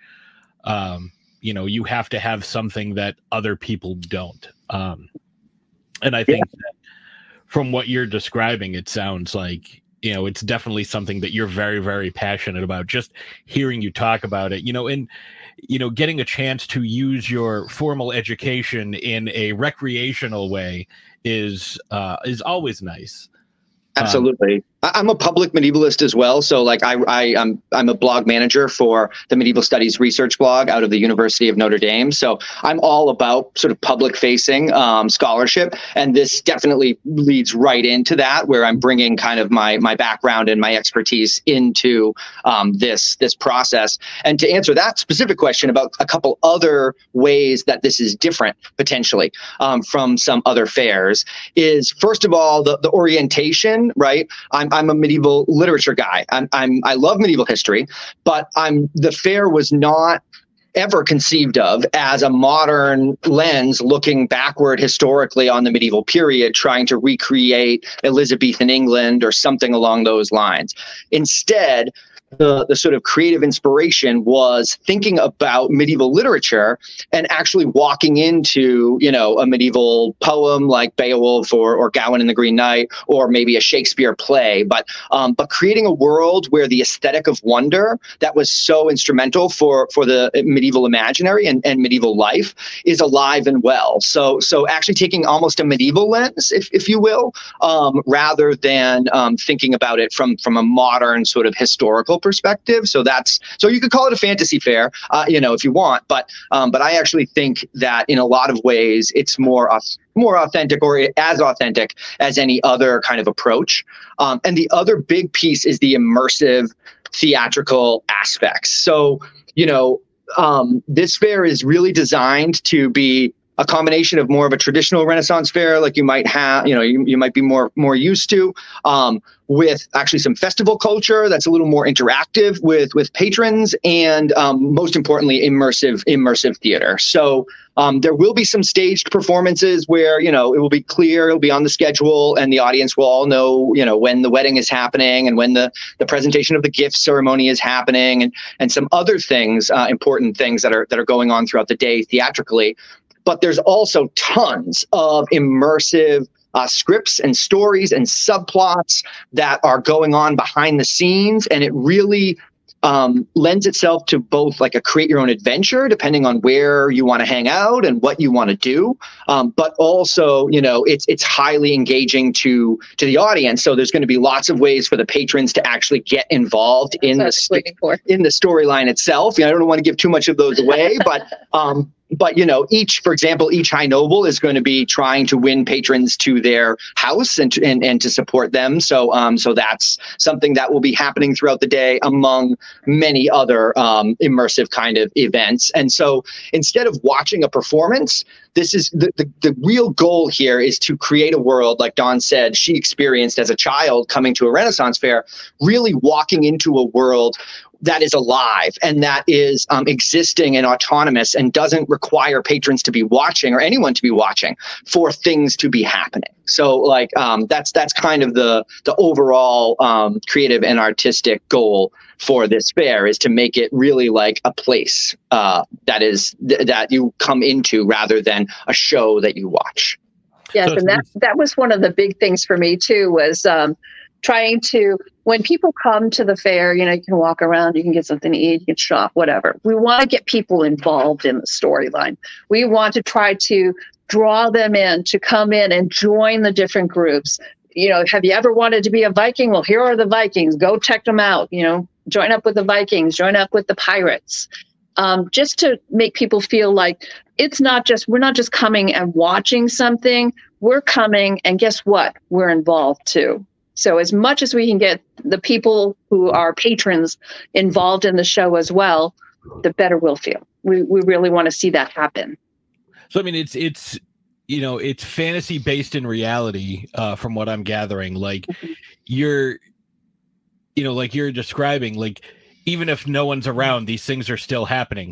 Um, you know, you have to have something that other people don't. Um, and I think yeah. that from what you're describing, it sounds like, you know, it's definitely something that you're very, very passionate about. Just hearing you talk about it, you know, and, you know, getting a chance to use your formal education in a recreational way is, uh, is always nice. Absolutely. Um, I'm a public medievalist as well. So like I, I, I'm, I'm a blog manager for the Medieval Studies research blog out of the University of Notre Dame. So I'm all about sort of public facing um, scholarship. And this definitely leads right into that, where I'm bringing kind of my, my background and my expertise into um, this, this process. And to answer that specific question about a couple other ways that this is different potentially um, from some other fairs is, first of all, the, the orientation, right? I'm I'm a medieval literature guy. I'm, I'm I love medieval history, but I'm the fair was not ever conceived of as a modern lens looking backward historically on the medieval period, trying to recreate Elizabethan England or something along those lines. Instead, the, the sort of creative inspiration was thinking about medieval literature and actually walking into, you know, a medieval poem like Beowulf or, or Gawain and the Green Knight, or maybe a Shakespeare play, but um, but creating a world where the aesthetic of wonder that was so instrumental for for the medieval imaginary and, and medieval life is alive and well. So so actually taking almost a medieval lens, if if you will, um, rather than um, thinking about it from from a modern sort of historical perspective. So that's, so you could call it a fantasy fair, uh, you know, if you want, but, um, but I actually think that in a lot of ways it's more, uh, more authentic, or as authentic as any other kind of approach. Um, and the other big piece is the immersive theatrical aspects. So, you know, um, this fair is really designed to be a combination of more of a traditional Renaissance fair, like you might have, you know, you, you might be more more used to, um, with actually some festival culture that's a little more interactive with with patrons, and um, most importantly, immersive immersive theater. So um, there will be some staged performances where, you know, it will be clear, it'll be on the schedule, and the audience will all know, you know, when the wedding is happening and when the the presentation of the gift ceremony is happening, and and some other things, uh, important things that are that are going on throughout the day theatrically. But there's also tons of immersive uh, scripts and stories and subplots that are going on behind the scenes. And it really um, lends itself to both like a create your own adventure, depending on where you want to hang out and what you want to do. Um, but also, you know, it's it's highly engaging to to the audience. So there's going to be lots of ways for the patrons to actually get involved in the, st- in the storyline itself. You know, I don't want to give too much of those away, but um, But, you know, each, for example, each high noble is going to be trying to win patrons to their house and to, and, and to support them. So um, so that's something that will be happening throughout the day, among many other um, immersive kind of events. And so instead of watching a performance, this is the, the, the real goal here is to create a world, like Dawn said, she experienced as a child coming to a Renaissance fair, really walking into a world that is alive and that is um, existing and autonomous and doesn't require patrons to be watching or anyone to be watching for things to be happening. So like um, that's that's kind of the the overall um, creative and artistic goal for this fair, is to make it really like a place uh, that is th- that you come into rather than a show that you watch. Yes, So and that that was one of the big things for me too, was um, trying to, when people come to the fair, you know, you can walk around, you can get something to eat, you can shop, whatever. We want to get people involved in the storyline. We want to try to draw them in to come in and join the different groups. You know, have you ever wanted to be a Viking? Well, here are the Vikings. Go check them out. You know, join up with the Vikings, join up with the pirates. Um, just to make people feel like it's not just, we're not just coming and watching something. We're coming, and guess what? We're involved too. So as much as we can get the people who are patrons involved in the show as well, the better we'll feel. We we really want to see that happen. So, I mean, it's, it's, you know, it's fantasy based in reality, uh, from what I'm gathering. Like mm-hmm. you're, you know, like you're describing, like, even if no one's around, these things are still happening.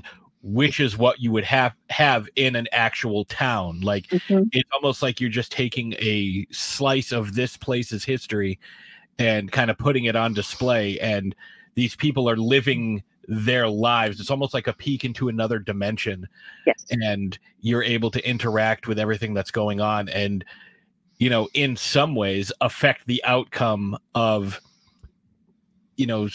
which is what you would have have in an actual town. Like mm-hmm. it's almost like you're just taking a slice of this place's history and kind of putting it on display, and these people are living their lives. It's almost like a peek into another dimension. Yes. And you're able to interact with everything that's going on and, you know, in some ways affect the outcome of, you know,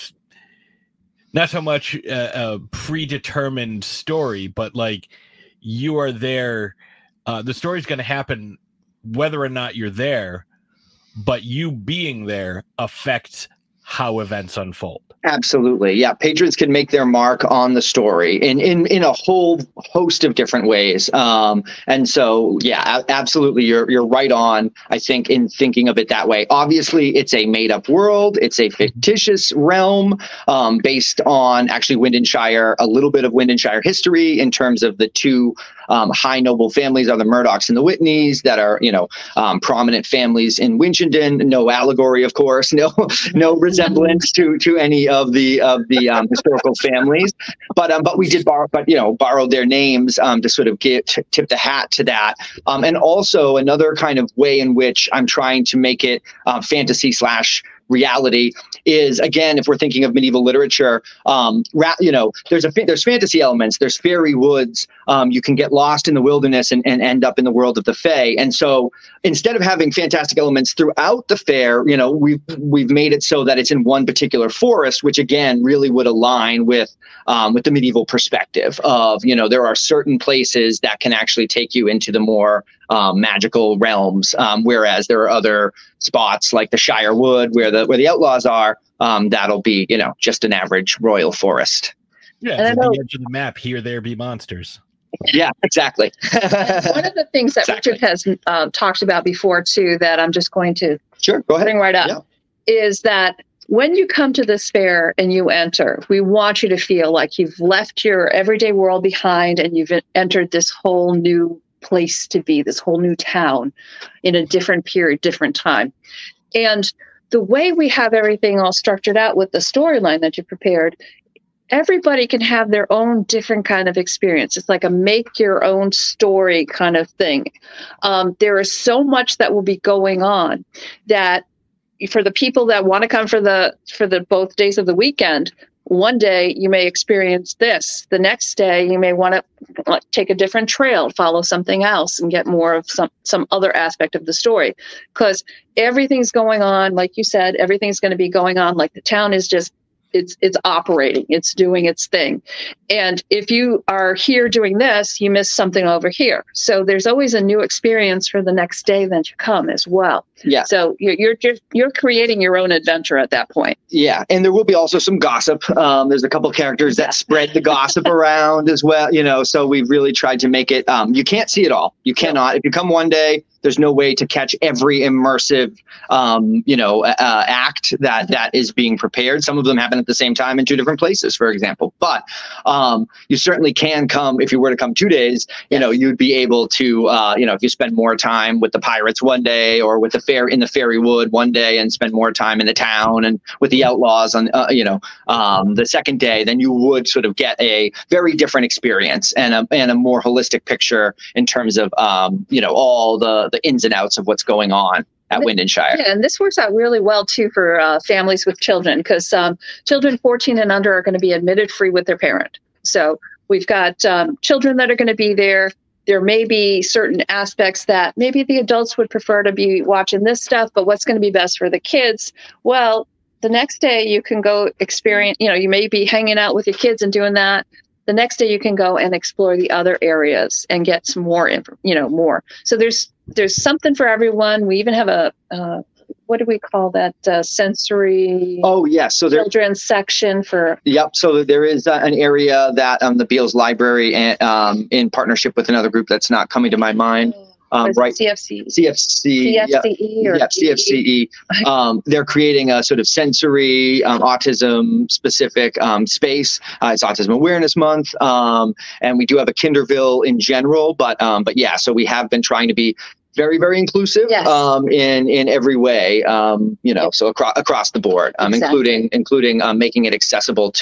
not so much a, a predetermined story, but like you are there. Uh, the story's going to happen whether or not you're there, but you being there affects how events unfold. Absolutely. Yeah. Patrons can make their mark on the story in, in, in a whole host of different ways. Um, and so, yeah, a- absolutely. You're, you're right on, I think, in thinking of it that way. Obviously, it's a made up world. It's a fictitious realm um, based on actually Wyndonshire, a little bit of Wyndonshire history in terms of the two um, high noble families are the Murdochs and the Whitneys that are, you know, um, prominent families in Winchendon. No allegory, of course, no, no resemblance to, to any of the of the um, historical families, but um, but we did borrow, but you know, borrowed their names um, to sort of get t- tip the hat to that, um, and also another kind of way in which I'm trying to make it uh, fantasy slash reality is, again, if we're thinking of medieval literature, um, ra- you know, there's a there's fantasy elements, there's fairy woods, um, you can get lost in the wilderness and, and end up in the world of the Fae. And so instead of having fantastic elements throughout the fair, you know, we've we've made it so that it's in one particular forest, which again really would align with um, with the medieval perspective of, you know, there are certain places that can actually take you into the more um, magical realms, um, whereas there are other spots like the Shire Wood where the where the outlaws are. Um, that'll be, you know, just an average royal forest. Yeah, at the edge of the map, here there be monsters. Yeah, exactly. One of the things that exactly. Richard has uh, talked about before, too, that I'm just going to sure, go ahead. bring right up, yeah. is that when you come to this fair and you enter, we want you to feel like you've left your everyday world behind and you've entered this whole new place to be, this whole new town in a different period, different time. And the way we have everything all structured out with the storyline that you prepared, everybody can have their own different kind of experience. It's like a make your own story kind of thing. Um, there is so much that will be going on that for the people that want to come for the for the both days of the weekend, one day you may experience this. The next day you may want to like, take a different trail, follow something else, and get more of some some other aspect of the story. Because everything's going on, like you said, everything's going to be going on. Like the town is just it's it's operating, it's doing its thing. And if you are here doing this, you miss something over here. So there's always a new experience for the next day that you come as well. Yeah. So you're you're just you're creating your own adventure at that point. Yeah, and there will be also some gossip. Um, there's a couple of characters that spread the gossip around as well. You know, so we've really tried to make it. Um, you can't see it all. You cannot. If you come one day, there's no way to catch every immersive, um, you know, uh, act that that is being prepared. Some of them happen at the same time in two different places, for example. But um, you certainly can come if you were to come two days. You know, you'd be able to, uh, you know, if you spend more time with the pirates one day or with the fair in the Fairy Wood one day and spend more time in the town and with the outlaws on, uh, you know, um, the second day, then you would sort of get a very different experience and a and a more holistic picture in terms of, um, you know, all the the ins and outs of what's going on at Wyndonshire. Yeah, and this works out really well, too, for uh, families with children, because um, children fourteen and under are going to be admitted free with their parent. So we've got um, children that are going to be there. There may be certain aspects that maybe the adults would prefer to be watching this stuff, but what's going to be best for the kids? Well, the next day you can go experience, you know, you may be hanging out with your kids and doing that. The next day you can go and explore the other areas and get some more, you know, more. So there's there's something for everyone. We even have a, uh, what do we call that, uh, sensory oh, yes. So there, children's section for. Yep. So there is uh, an area that um, the Beals Library, and, um, in partnership with another group that's not coming to my mind. Um, right. C F C. C F C. C F C E. Yeah, or yeah C F C E. Um, they're creating a sort of sensory, um, autism specific um, space. Uh, it's Autism Awareness Month. Um, and we do have a Kinderville in general. But um, but yeah, so we have been trying to be very, very inclusive yes. um, in in every way, um, you know, so across across the board, um, exactly. including including um, making it accessible to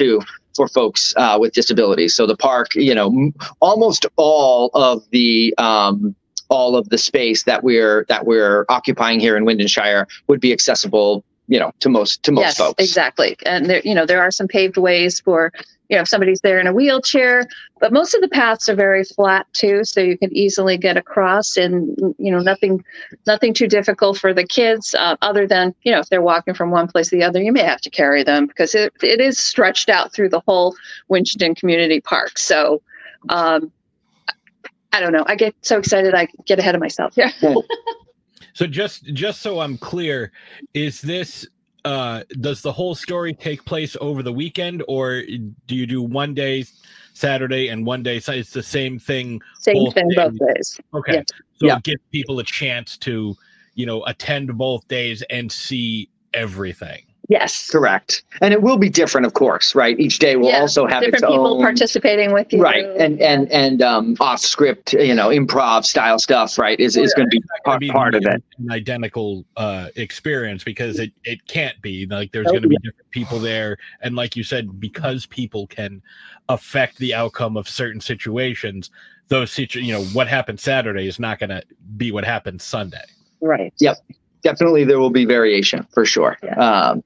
for folks uh, with disabilities. So the park, you know, m- almost all of the um, all of the space that we're that we're occupying here in Wyndonshire would be accessible, you know, to most to most yes, folks. Exactly. And there, you know, there are some paved ways for, you know, if somebody's there in a wheelchair, but most of the paths are very flat too, so you can easily get across, and you know, nothing, nothing too difficult for the kids. Uh, other than, you know, if they're walking from one place to the other, you may have to carry them because it, it is stretched out through the whole Winchendon Community Park. So, um, I don't know. I get so excited I get ahead of myself here. So just just so I'm clear, is this uh does the whole story take place over the weekend, or do you do one day Saturday and one day so it's the same thing? Same thing days? both days. Okay. Yeah. So Yeah. it gives people a chance to, you know, attend both days and see everything. Yes. Correct. And it will be different, of course, right? Each day will Yeah, also have different its people own participating with you. right, and and and um, off script, you know, improv style stuff, right? Is is going to be Gonna part, be part of it. an identical uh experience, because it it can't be like there's going to be different people there, and like you said, because people can affect the outcome of certain situations, those situ you know what happened Saturday is not going to be what happened Sunday. Right. Yep, definitely there will be variation for sure. Yeah. Um,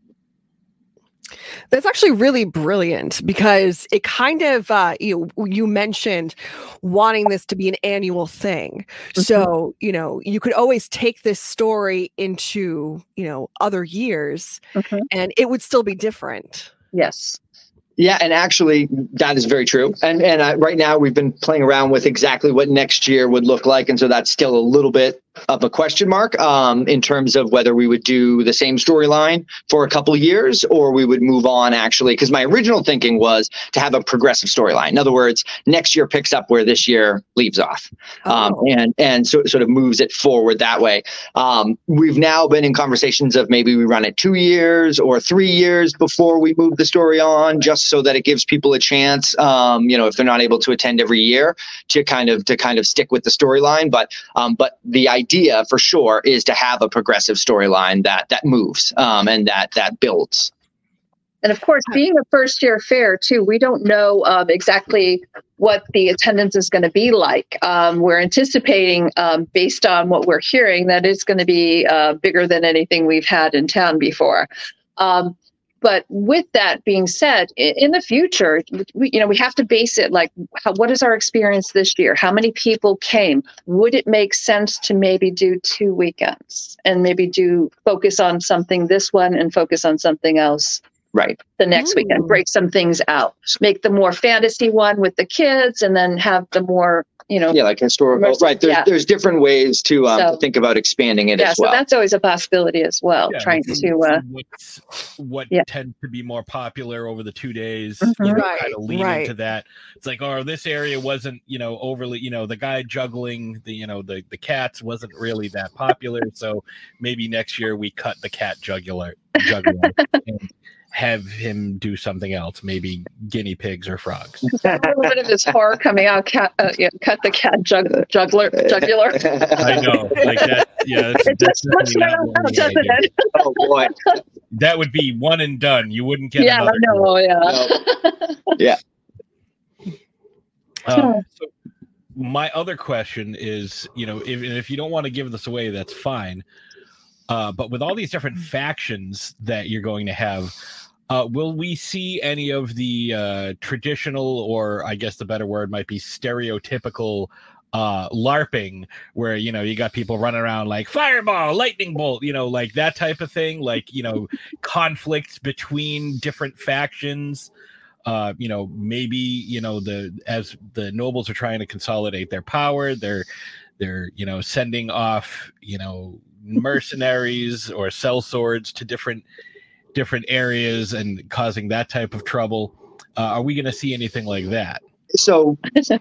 That's actually really brilliant because it kind of uh, you you mentioned wanting this to be an annual thing. Mm-hmm. So, you know, you could always take this story into, you know, other years Mhm. and it would still be different. Yes. Yeah, and actually, that is very true. And and I, right now, we've been playing around with exactly what next year would look like, and so that's still a little bit of a question mark um, in terms of whether we would do the same storyline for a couple of years or we would move on. Actually, because my original thinking was to have a progressive storyline. In other words, next year picks up where this year leaves off, um, Oh. and and so sort of moves it forward that way. Um, we've now been in conversations of maybe we run it two years or three years before we move the story on, just so that it gives people a chance, um, you know, if they're not able to attend every year, to kind of to kind of stick with the storyline. But um, but the idea for sure is to have a progressive storyline that that moves um, and that that builds. And of course, being a first year fair too, we don't know um, exactly what the attendance is going to be like. Um, we're anticipating, um, based on what we're hearing, that it's going to be uh, bigger than anything we've had in town before. Um, But with that being said, i- in the future, we, you know, we have to base it like, how, what is our experience this year? How many people came? Would it make sense to maybe do two weekends and maybe do focus on something this one and focus on something else Right. the next Ooh. weekend? Break some things out. Make the more fantasy one with the kids, and then have the more, you know, Yeah, like historical. Immersive, Right. There's yeah. there's different ways to um, So- to think about expanding it yeah. as So well. that's always a possibility as well. Yeah, trying it's- to, uh, what's, what yeah. tends to be more popular over the two days, Mhm. you know, Right, kind of lean right. into that. It's like, oh, this area wasn't, you know, overly, you know, the guy juggling the, you know, the the cats wasn't really that popular, so maybe next year we cut the cat jugular juggler and have him do something else, maybe guinea pigs or frogs. a little bit of this horror coming out. Cat, uh, yeah, cut the cat jug- juggler, jugular. I know, like that. Yeah, that's, It that's just puts definitely that not out, one doesn't idea. it? Oh boy. That would be one and done. You wouldn't get Yeah, another. no, yeah. Yeah. Um, so my other question is, you know, if, and if you don't want to give this away, that's fine. Uh, but with all these different factions that you're going to have, uh, will we see any of the uh, traditional, or I guess the better word might be stereotypical, uh, LARPing, where, you know, you got people running around like fireball, lightning bolt, you know, like that type of thing, like, you know, conflicts between different factions? Uh, you know, maybe, you know, the as the nobles are trying to consolidate their power, they're they're, you know, sending off, you know, mercenaries or sellswords to different different areas and causing that type of trouble. Uh, are we going to see anything like that? So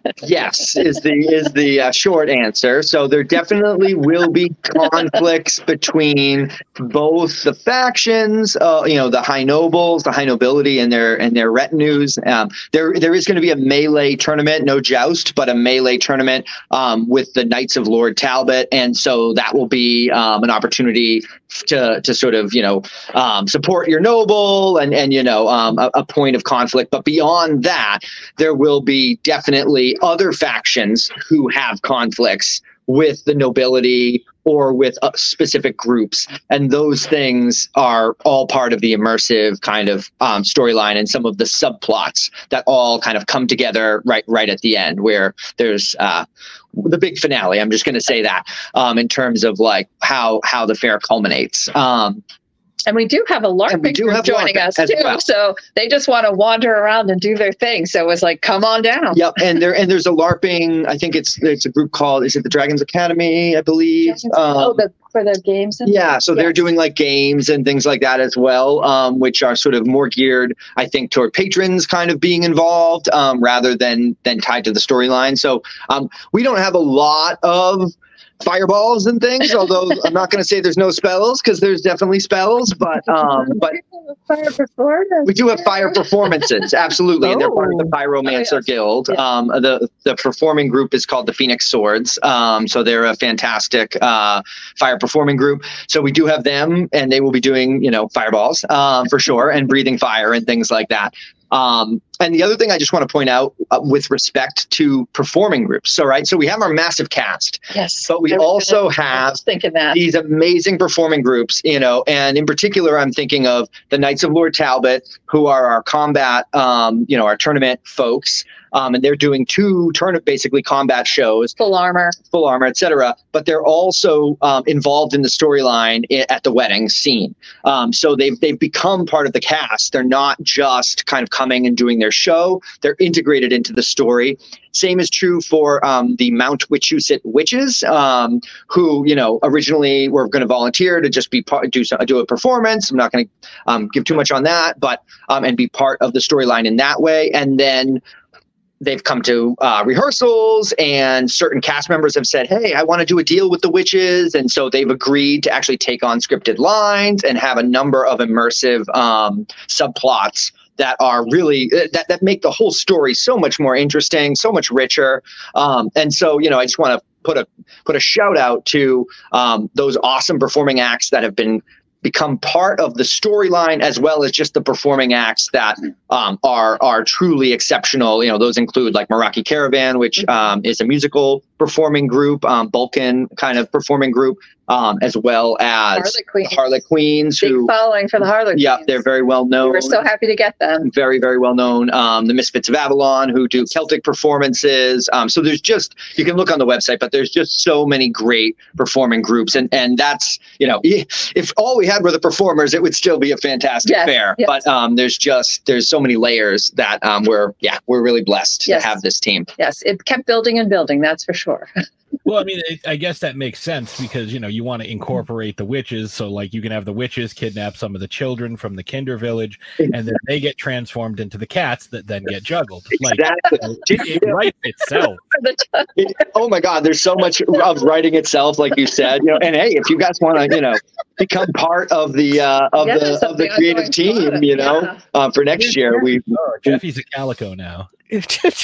yes is the is the uh, short answer. So there definitely will be conflicts between both the factions, uh, you know, the high nobles, the high nobility, and their and their retinues. Um, there there is going to be a melee tournament, no joust, but a melee tournament um, with the Knights of Lord Talbot, and so that will be um, an opportunity to to sort of you know um, support your noble and and you know um, a, a point of conflict. But beyond that, there will be definitely other factions who have conflicts with the nobility or with uh, specific groups, and those things are all part of the immersive kind of um, storyline and some of the subplots that all kind of come together right right at the end, where there's uh, the big finale. I'm just going to say that um, in terms of like how how the fair culminates. Um, And we do have a LARPing do group have joining LARPing us as too. well. So they just want to wander around and do their thing. So it was like, come on down. Yep, and there and there's a LARPing. I think it's it's a group called, is it the Dragons Academy? I believe. oh, Um, the for the games. And yeah, so they're Yes. doing like games and things like that as well, um, which are sort of more geared, I think, toward patrons kind of being involved um, rather than than tied to the storyline. So um, we don't have a lot of fireballs and things, although I'm not going to say there's no spells, because there's definitely spells, but um, but Fire performance. we do have fire performances, absolutely, and they're part of the Pyromancer Oh, yes. Guild. Yeah. Um, the the performing group is called the Phoenix Swords, um, so they're a fantastic uh, fire performing group. So we do have them, and they will be doing you know fireballs um, for sure, and breathing fire and things like that. Um, and the other thing I just want to point out uh, with respect to performing groups. So, right. So we have our massive cast, Yes. but we I was also gonna- I have was thinking that. these amazing performing groups, you know, and in particular, I'm thinking of the Knights of Lord Talbot, who are our combat, um, you know, our tournament folks. Um, and they're doing two tournament, basically combat shows, Full armor. full armor, et cetera. But they're also um, involved in the storyline i- at the wedding scene. Um, so they've they've become part of the cast. They're not just kind of coming and doing their show. They're integrated into the story. Same is true for um, the Mount Wachusett Witches, um, who you know originally were going to volunteer to just be part, do some, do a performance. I'm not going to um, give too much on that, but um, and be part of the storyline in that way. And then they've come to uh, rehearsals, and certain cast members have said, hey, I want to do a deal with the witches. And so they've agreed to actually take on scripted lines and have a number of immersive um, subplots that are really that, that make the whole story so much more interesting, so much richer. Um, and so, you know, I just want to put a put a shout out to um, those awesome performing acts that have been become part of the storyline, as well as just the performing acts that um, are are truly exceptional. You know, those include like Meraki Caravan, which um, is a musical performing group, um, Balkan kind of performing group, um, as well as Harlequins. Harlequins, Big who, following for the Harlequins. yeah, they're very well known. We were so happy to get them. Very, very well known. Um, the Misfits of Avalon, who do Celtic performances. Um, so there's just, you can look on the website, but there's just so many great performing groups. And and that's, you know, if all we had were the performers, it would still be a fantastic Yes, fair. yes. But um, there's just, there's so many layers that um, we're, yeah, we're really blessed Yes. to have this team. Yes, it kept building and building, that's for sure. Well, I mean, it, I guess that makes sense because, you know, you want to incorporate the witches. So, like, you can have the witches kidnap some of the children from the Kinder Village, and then they get transformed into the cats that then get juggled. Like, Exactly. it, it writes itself. It- oh my God, there's so much of writing itself, like you said. You know, and hey, if you guys want to, you know, become part of the uh, of Yeah, the of something the creative ongoing team, product, you know, yeah. uh, for next year, we Oh, Jeffy's a calico now. yeah.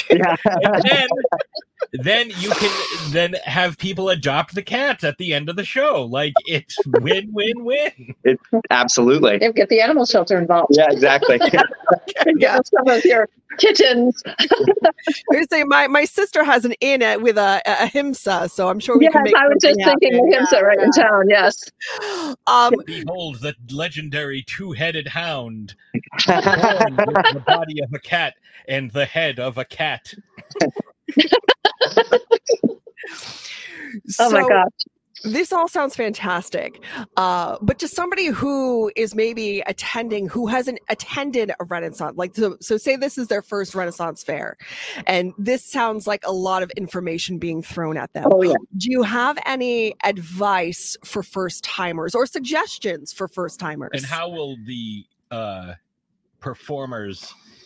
And then, then you can then have people adopt the cats at the end of the show. Like, it's win, win, win. Absolutely. Yeah, get the animal shelter involved. Yeah, exactly. Get some of your kittens. I say my, my sister has an inn at, with a, a himsa, so I'm sure we Yes, can make I was just something thinking of happen. himsa right in town. Yes. Um, Behold the legendary two-headed hound, born with the body of a cat and the head of a cat. Oh my so gosh. This all sounds fantastic. Uh, but to somebody who is maybe attending, who hasn't attended a Renaissance, like, so, so say this is their first Renaissance fair, and this sounds like a lot of information being thrown at them. Oh yeah. Do you have any advice for first timers or suggestions for first timers? And how will the uh, performers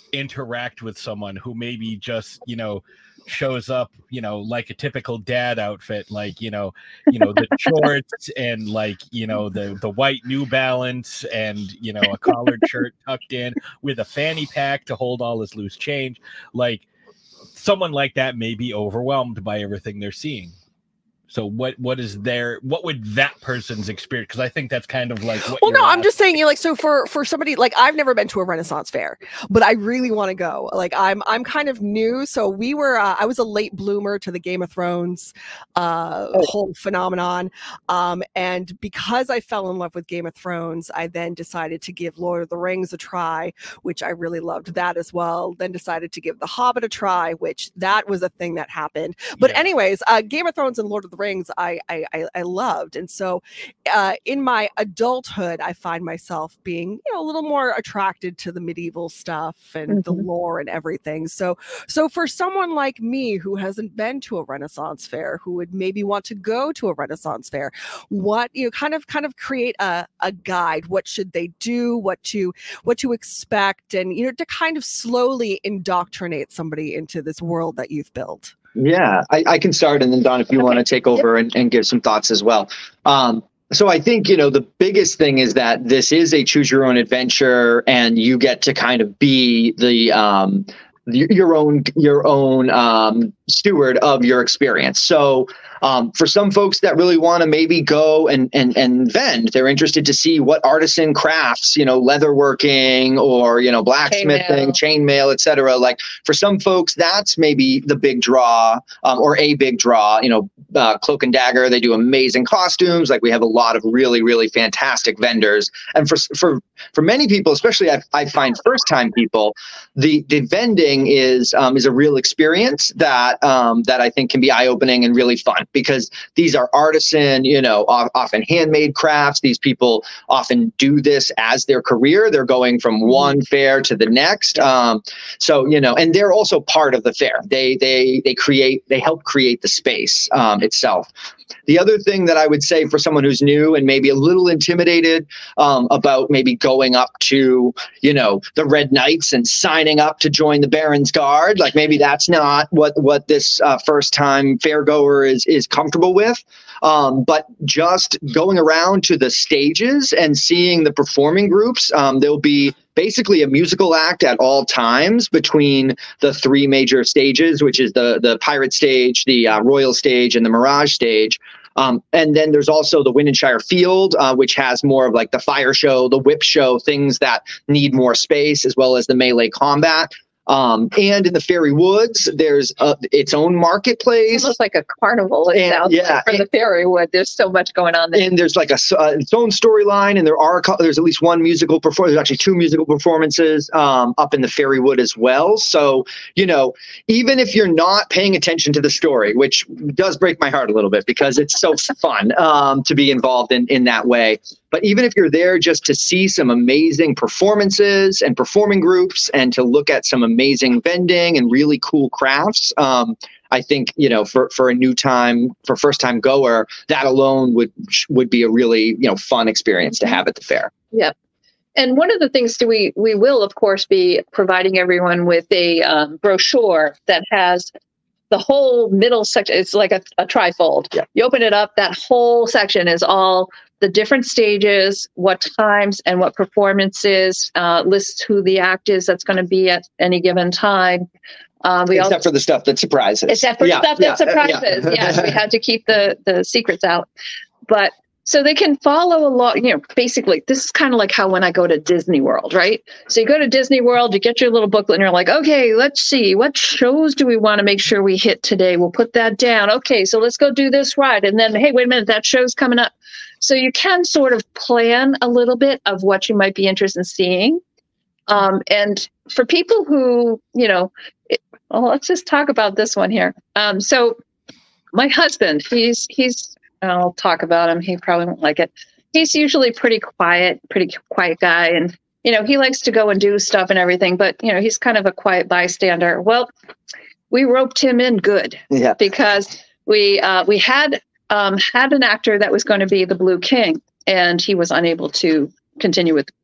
interact with someone who maybe just, you know, shows up, you know, like a typical dad outfit, like, you know, you know, the shorts and like, you know, the, the white New Balance and, you know, a collared shirt tucked in with a fanny pack to hold all his loose change. Like someone like that may be overwhelmed by everything they're seeing. So what what is their what would that person's experience? Because I think that's kind of like what well, no, you're I'm just saying, you know, like so for for somebody like I've never been to a Renaissance fair, but I really want to go. Like I'm I'm kind of new, so we were uh, I was a late bloomer to the Game of Thrones uh, Oh. whole phenomenon, um, and because I fell in love with Game of Thrones, I then decided to give Lord of the Rings a try, which I really loved that as well. Then decided to give The Hobbit a try, which that was a thing that happened. But Yeah. anyways, uh, Game of Thrones and Lord of the Rings I I, I, I loved, and so uh, in my adulthood, I find myself being, you know, a little more attracted to the medieval stuff and the Mhm. lore and everything. So, so for someone like me who hasn't been to a Renaissance fair, who would maybe want to go to a Renaissance fair, what you know, kind of kind of create a, a guide. What should they do? What to what to expect, and you know, to kind of slowly indoctrinate somebody into this world that you've built. Yeah, I, I can start, and then Don, if you want to take over and, and give some thoughts as well. Um, so I think, you know, the biggest thing is that this is a choose your own adventure, and you get to kind of be the um, y- your own your own um, steward of your experience. So um, for some folks that really want to maybe go and, and, and vend, they're interested to see what artisan crafts, you know, leatherworking or, you know, blacksmithing, chainmail, et cetera. Like for some folks, that's maybe the big draw um, or a big draw, you know, uh, Cloak and Dagger, they do amazing costumes. Like we have a lot of really, really fantastic vendors. And for, for, for many people, especially I, I find first time people, the, the vending is, um, is a real experience that, um, that I think can be eye opening and really fun. Because these are artisan, you know, often handmade crafts. These people often do this as their career. They're going from one fair to the next. Um, so, you know, and they're also part of the fair. They they they create, they help create the space um, itself. The other thing that I would say for someone who's new and maybe a little intimidated um, about maybe going up to, you know, the Red Knights and signing up to join the Baron's Guard, like maybe that's not what what this uh, first time fairgoer is is comfortable with. Um, but just going around to the stages and seeing the performing groups, um, there'll be basically a musical act at all times between the three major stages, which is the the Pirate stage, the uh, Royal stage, and the Mirage stage. Um, and then there's also the Wyndhamshire Field, uh, which has more of like the fire show, the whip show, things that need more space, as well as the melee combat. Um, and in the Fairy Woods, there's uh, its own marketplace. Almost like a carnival. It And- sounds yeah, like for and- the Fairywood. There's so much going on there. And there's like a s- uh, its own storyline, and there are a cou- there's at least one musical performance. There's actually two musical performances um, up in the Fairywood as well. So you know, even if you're not paying attention to the story, which does break my heart a little bit because it's so fun um, to be involved in in that way. But even if you're there just to see some amazing performances and performing groups, and to look at some amazing vending and really cool crafts. Um, I think, you know, for, for a new time, for first time goer, that alone would would be a really, you know, fun experience to have at the fair. Yep. And one of the things that we we will, of course, be providing everyone with a um, brochure that has the whole middle section. It's like a, a trifold. Yeah. You open it up, that whole section is all the different stages, what times and what performances, uh, lists who the act is that's going to be at any given time. Uh, we Except also, for the stuff that surprises. except for Yeah, stuff yeah, that surprises. yeah. Yes, we had to keep the the secrets out. But so they can follow along, you know, basically this is kind of like how when I go to Disney World, right? So you go to Disney World, you get your little booklet and you're like, okay, let's see, what shows do we want to make sure we hit today? We'll put that down. Okay, so let's go do this ride. And then, hey, wait a minute, that show's coming up. So you can sort of plan a little bit of what you might be interested in seeing. Um, and for people who, you know, it, well, let's just talk about this one here. Um, so my husband, he's, he's, I'll talk about him. He probably won't like it. He's usually pretty quiet, pretty quiet guy. And, you know, he likes to go and do stuff and everything, but, you know, he's kind of a quiet bystander. Well, we roped him in good Yeah. because we, uh, we had, um, had an actor that was going to be the Blue King, and he was unable to continue with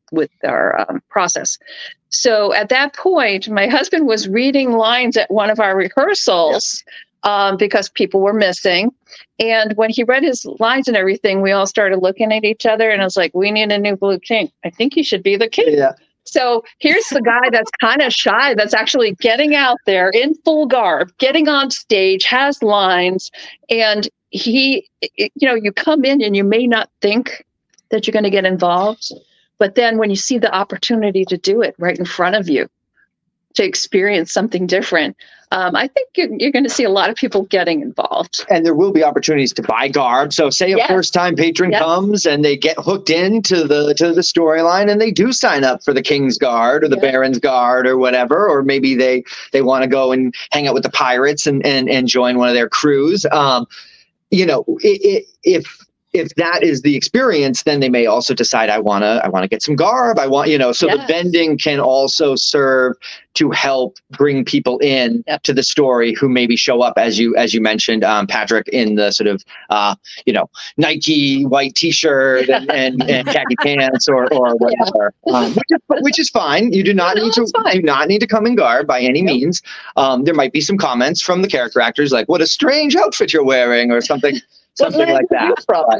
with our um, process. So at that point, my husband was reading lines at one of our rehearsals um, because people were missing. And when he read his lines and everything, we all started looking at each other, and I was like, we need a new blue king. I think he should be the king. Yeah. So here's the guy that's kind of shy, that's actually getting out there in full garb, getting on stage, has lines. And he, it, you know, you come in and you may not think that you're going to get involved. But then when you see the opportunity to do it right in front of you, to experience something different, um, I think you're, you're going to see a lot of people getting involved. And there will be opportunities to buy garb. So say a Yes. first-time patron Yep. comes and they get hooked into the to the storyline, and they do sign up for the King's Guard or the Yeah. Baron's Guard or whatever, or maybe they they want to go and hang out with the pirates and and, and join one of their crews. Um, you know, it, it, if if that is the experience, then they may also decide, I want to I want to get some garb. I want, you know, so Yes. the vending can also serve to help bring people in Yep. to the story who maybe show up, as you as you mentioned, um, Patrick, in the sort of uh, you know, Nike white T-shirt and, and, and khaki pants or or whatever, um, which, is, which is fine. You do not Yeah, no, need to it's fine. do not need to come in garb by any Yep. means. Um, there might be some comments from the character actors like, "What a strange outfit you're wearing," or something. Something like that. From?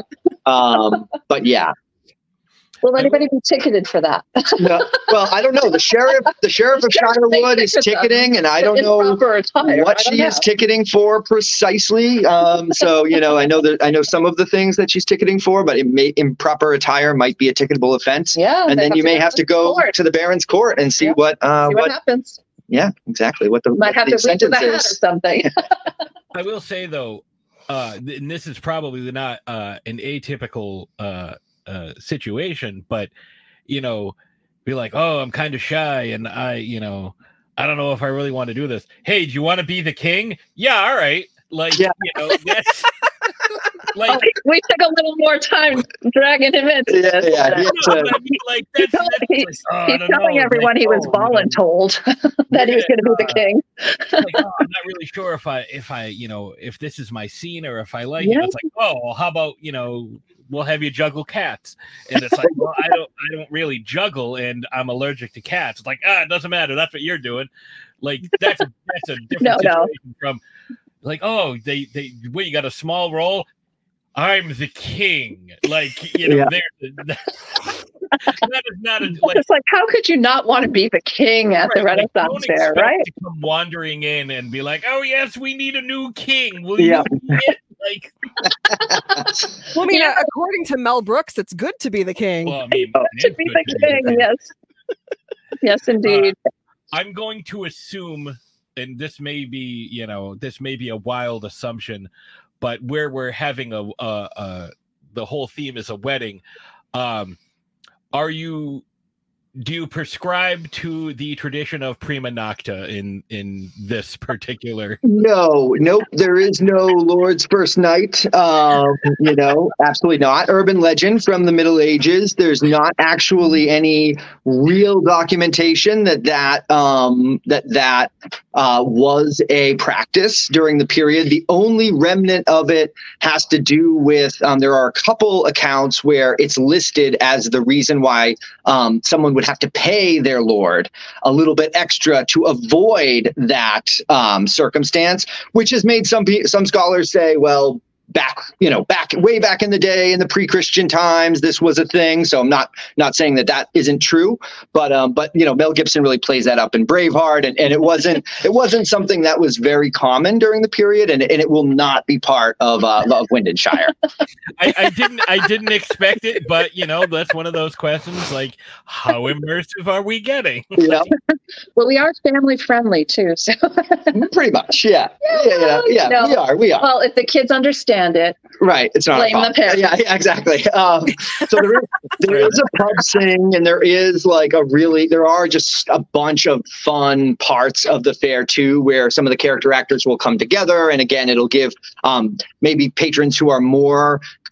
Um, but yeah, Will anybody be ticketed for that? no, well, I don't know. The sheriff, the sheriff of Sheriff Shirewood is tickets them. ticketing, and I don't In know proper attire. what I don't she is know. ticketing for precisely. Um, so you know, I know that I know some of the things that she's ticketing for, but it may, improper attire might be a ticketable offense. Yeah, and they then you may go have to go court. to the Baron's court and see Yeah. what uh, See what, what. happens. Yeah, exactly. What the, Might what have the to reach for the sentence hat or is. something. I will say though, uh, th- and this is probably not uh, an atypical uh, uh, situation, but you know, be like, oh, I'm kind of shy, and I, you know, I don't know if I really want to do this. Hey, do you want to be the king? Yeah, all right. Like, Yeah. you know, that's like, we took a little more time dragging him into Yeah, this. yeah, Uh, he had no, to- but I mean, like that's, that's He's, like, oh, I he's don't telling know. everyone Like, he was oh, you know, voluntold that he was going to be the Yeah. king. like, oh, I'm not really sure if I, if I, you know, if this is my scene or if I like Yeah. it. It's like, oh, well, how about, you know, we'll have you juggle cats, and it's like, well, I don't, I don't really juggle, and I'm allergic to cats. It's like, ah, it doesn't matter. That's what you're doing. Like that's a, that's a different No, no. situation from, like, oh, they, they, what, you got a small role? I'm the king. Like, you know, Yeah. there. That, that is not a like. It's like, how could you not want to be the king at the Right, like, Renaissance don't Fair, expect right? to come wandering in and be like, "Oh yes, we need a new king." Will Yeah. you be it? Like, Well, I mean, Yeah. uh, according to Mel Brooks, it's good to be the king. well, I mean, To it's be good the to be king, yes. Yes, indeed. I'm going to assume, and this may be, you know, this may be a wild assumption, but where we're having a, a, a the whole theme is a wedding. Um, are you? Do you prescribe to the tradition of prima nocta in in this particular? No, nope. There is no Lord's first night. Um, you know, absolutely not. Urban legend from the Middle Ages. There's not actually any real documentation that that um, that that uh, was a practice during the period. The only remnant of it has to do with um, there are a couple accounts where it's listed as the reason why um, someone would have to pay their lord a little bit extra to avoid that um, circumstance, which has made some pe- some scholars say, well, back, you know, back way back in the day in the pre-Christian times, this was a thing. So I'm not not saying that that isn't true, but um, but you know, Mel Gibson really plays that up in Braveheart, and, and it wasn't it wasn't something that was very common during the period, and, and it will not be part of uh, of Wyndonshire. I, I didn't I didn't expect it, but you know, that's one of those questions like, how immersive are we getting? You know, Well, we are family friendly too. So, pretty much, yeah, yeah, yeah, yeah. No. We are, we are. well, if the kids understand it, Right, it's not Blame our the fault. parents. Yeah, yeah, exactly. Um, so there is, there is a pub sing, and there is like a really there are just a bunch of fun parts of the fair too, where some of the character actors will come together, and again, it'll give um, maybe patrons who are more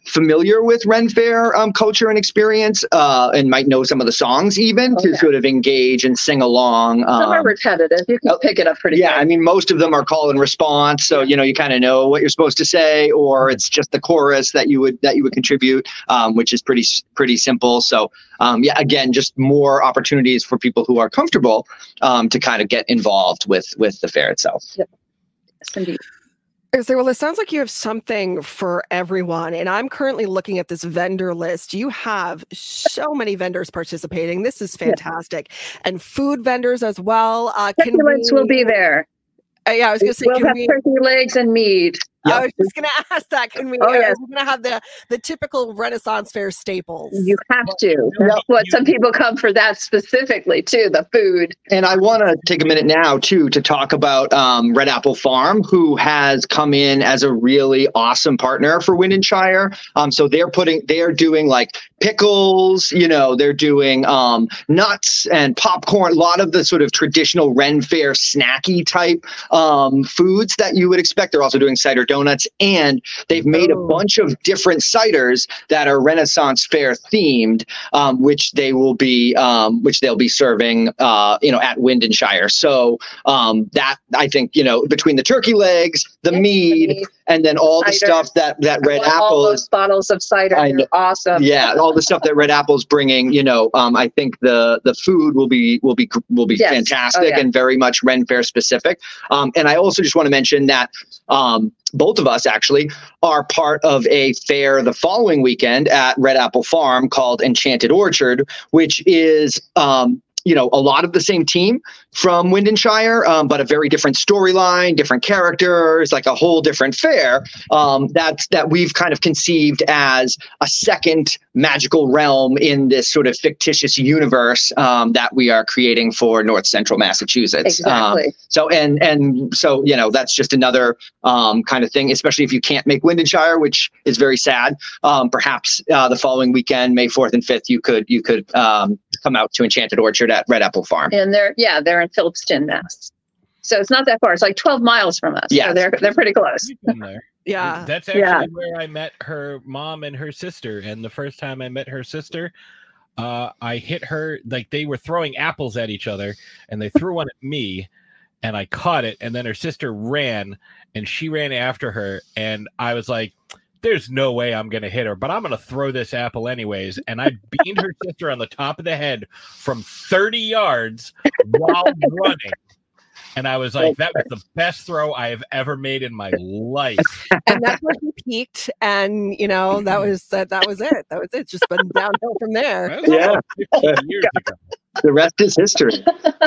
familiar with Ren Fair um, culture and experience, uh, and might know some of the songs even Okay. to sort of engage and sing along. Some are Um, repetitive. You can pick it up pretty yeah, quick. I mean, most of them are call and response, so you know you kind of know what you're supposed to say, or it's just the chorus that you would that you would contribute, um, which is pretty s- pretty simple. So um, yeah, again, just more opportunities for people who are comfortable um, to kind of get involved with with the fair itself. Yes, indeed. I say, well, it sounds like you have something for everyone. And I'm currently looking at this vendor list. You have so many vendors participating. This is fantastic. And food vendors as well. Uh, can Succulents we, will be there. Uh, yeah, I was going to say, We'll can have we? turkey legs and meat. I was just going to ask that. Can we? Oh, uh, yes. We're going to have the the typical Renaissance fair staples. You have Well, to. you know, That's what you- some people come for that specifically too, the food. And I want to take a minute now, too, to talk about um, Red Apple Farm, who has come in as a really awesome partner for Wind and Shire. Um, so they're putting, they're doing like pickles, you know, they're doing um, nuts and popcorn, a lot of the sort of traditional Ren Fair snacky type um, foods that you would expect. They're also doing cider donuts, and they've made a Oh. bunch of different ciders that are Renaissance Fair themed, um, which they will be, um, which they'll be serving, uh, you know, at Wind and Shire. So um, that I think, you know, between the turkey legs, the Yes, mead, the mead, and then all the cider. stuff that that Red all, all Apple those is. bottles of cider. I They're know. awesome. Yeah, all the stuff that Red Apple's bringing, you know, um, I think the the food will be will be will be Yes. Oh, fantastic yeah. and very much Ren Fair specific. Um, and I also just want to mention that um, both of us actually are part of a fair the following weekend at Red Apple Farm called Enchanted Orchard, which is um, you know, a lot of the same team from Wind and Shire, um, but a very different storyline, different characters, like a whole different fair. Um, that's that we've kind of conceived as a second magical realm in this sort of fictitious universe um, that we are creating for North Central Massachusetts. Um, Exactly. so and and so you know that's just another um, kind of thing, especially if you can't make Wind and Shire, which is very sad. Um, perhaps uh, the following weekend, May fourth and fifth, you could you could um, come out to Enchanted Orchard at Red Apple Farm. And they're yeah, they're in Phillipston, Mass. So it's not that far. It's like twelve miles from us. Yeah. So they're they're pretty close. We've been there. Yeah. That's actually Yeah. where I met her mom and her sister. And the first time I met her sister, uh, I hit her like they were throwing apples at each other, and they threw one at me, and I caught it. And then her sister ran, and she ran after her, and I was like, "There's no way I'm gonna hit her, but I'm gonna throw this apple anyways." And I beamed her sister on the top of the head from thirty yards while running. And I was like, that was the best throw I have ever made in my life. And that's where he peaked. And, you know, that was that, that was it. That was it. Just been downhill from there. That was Yeah. about fifteen years ago. The rest is history.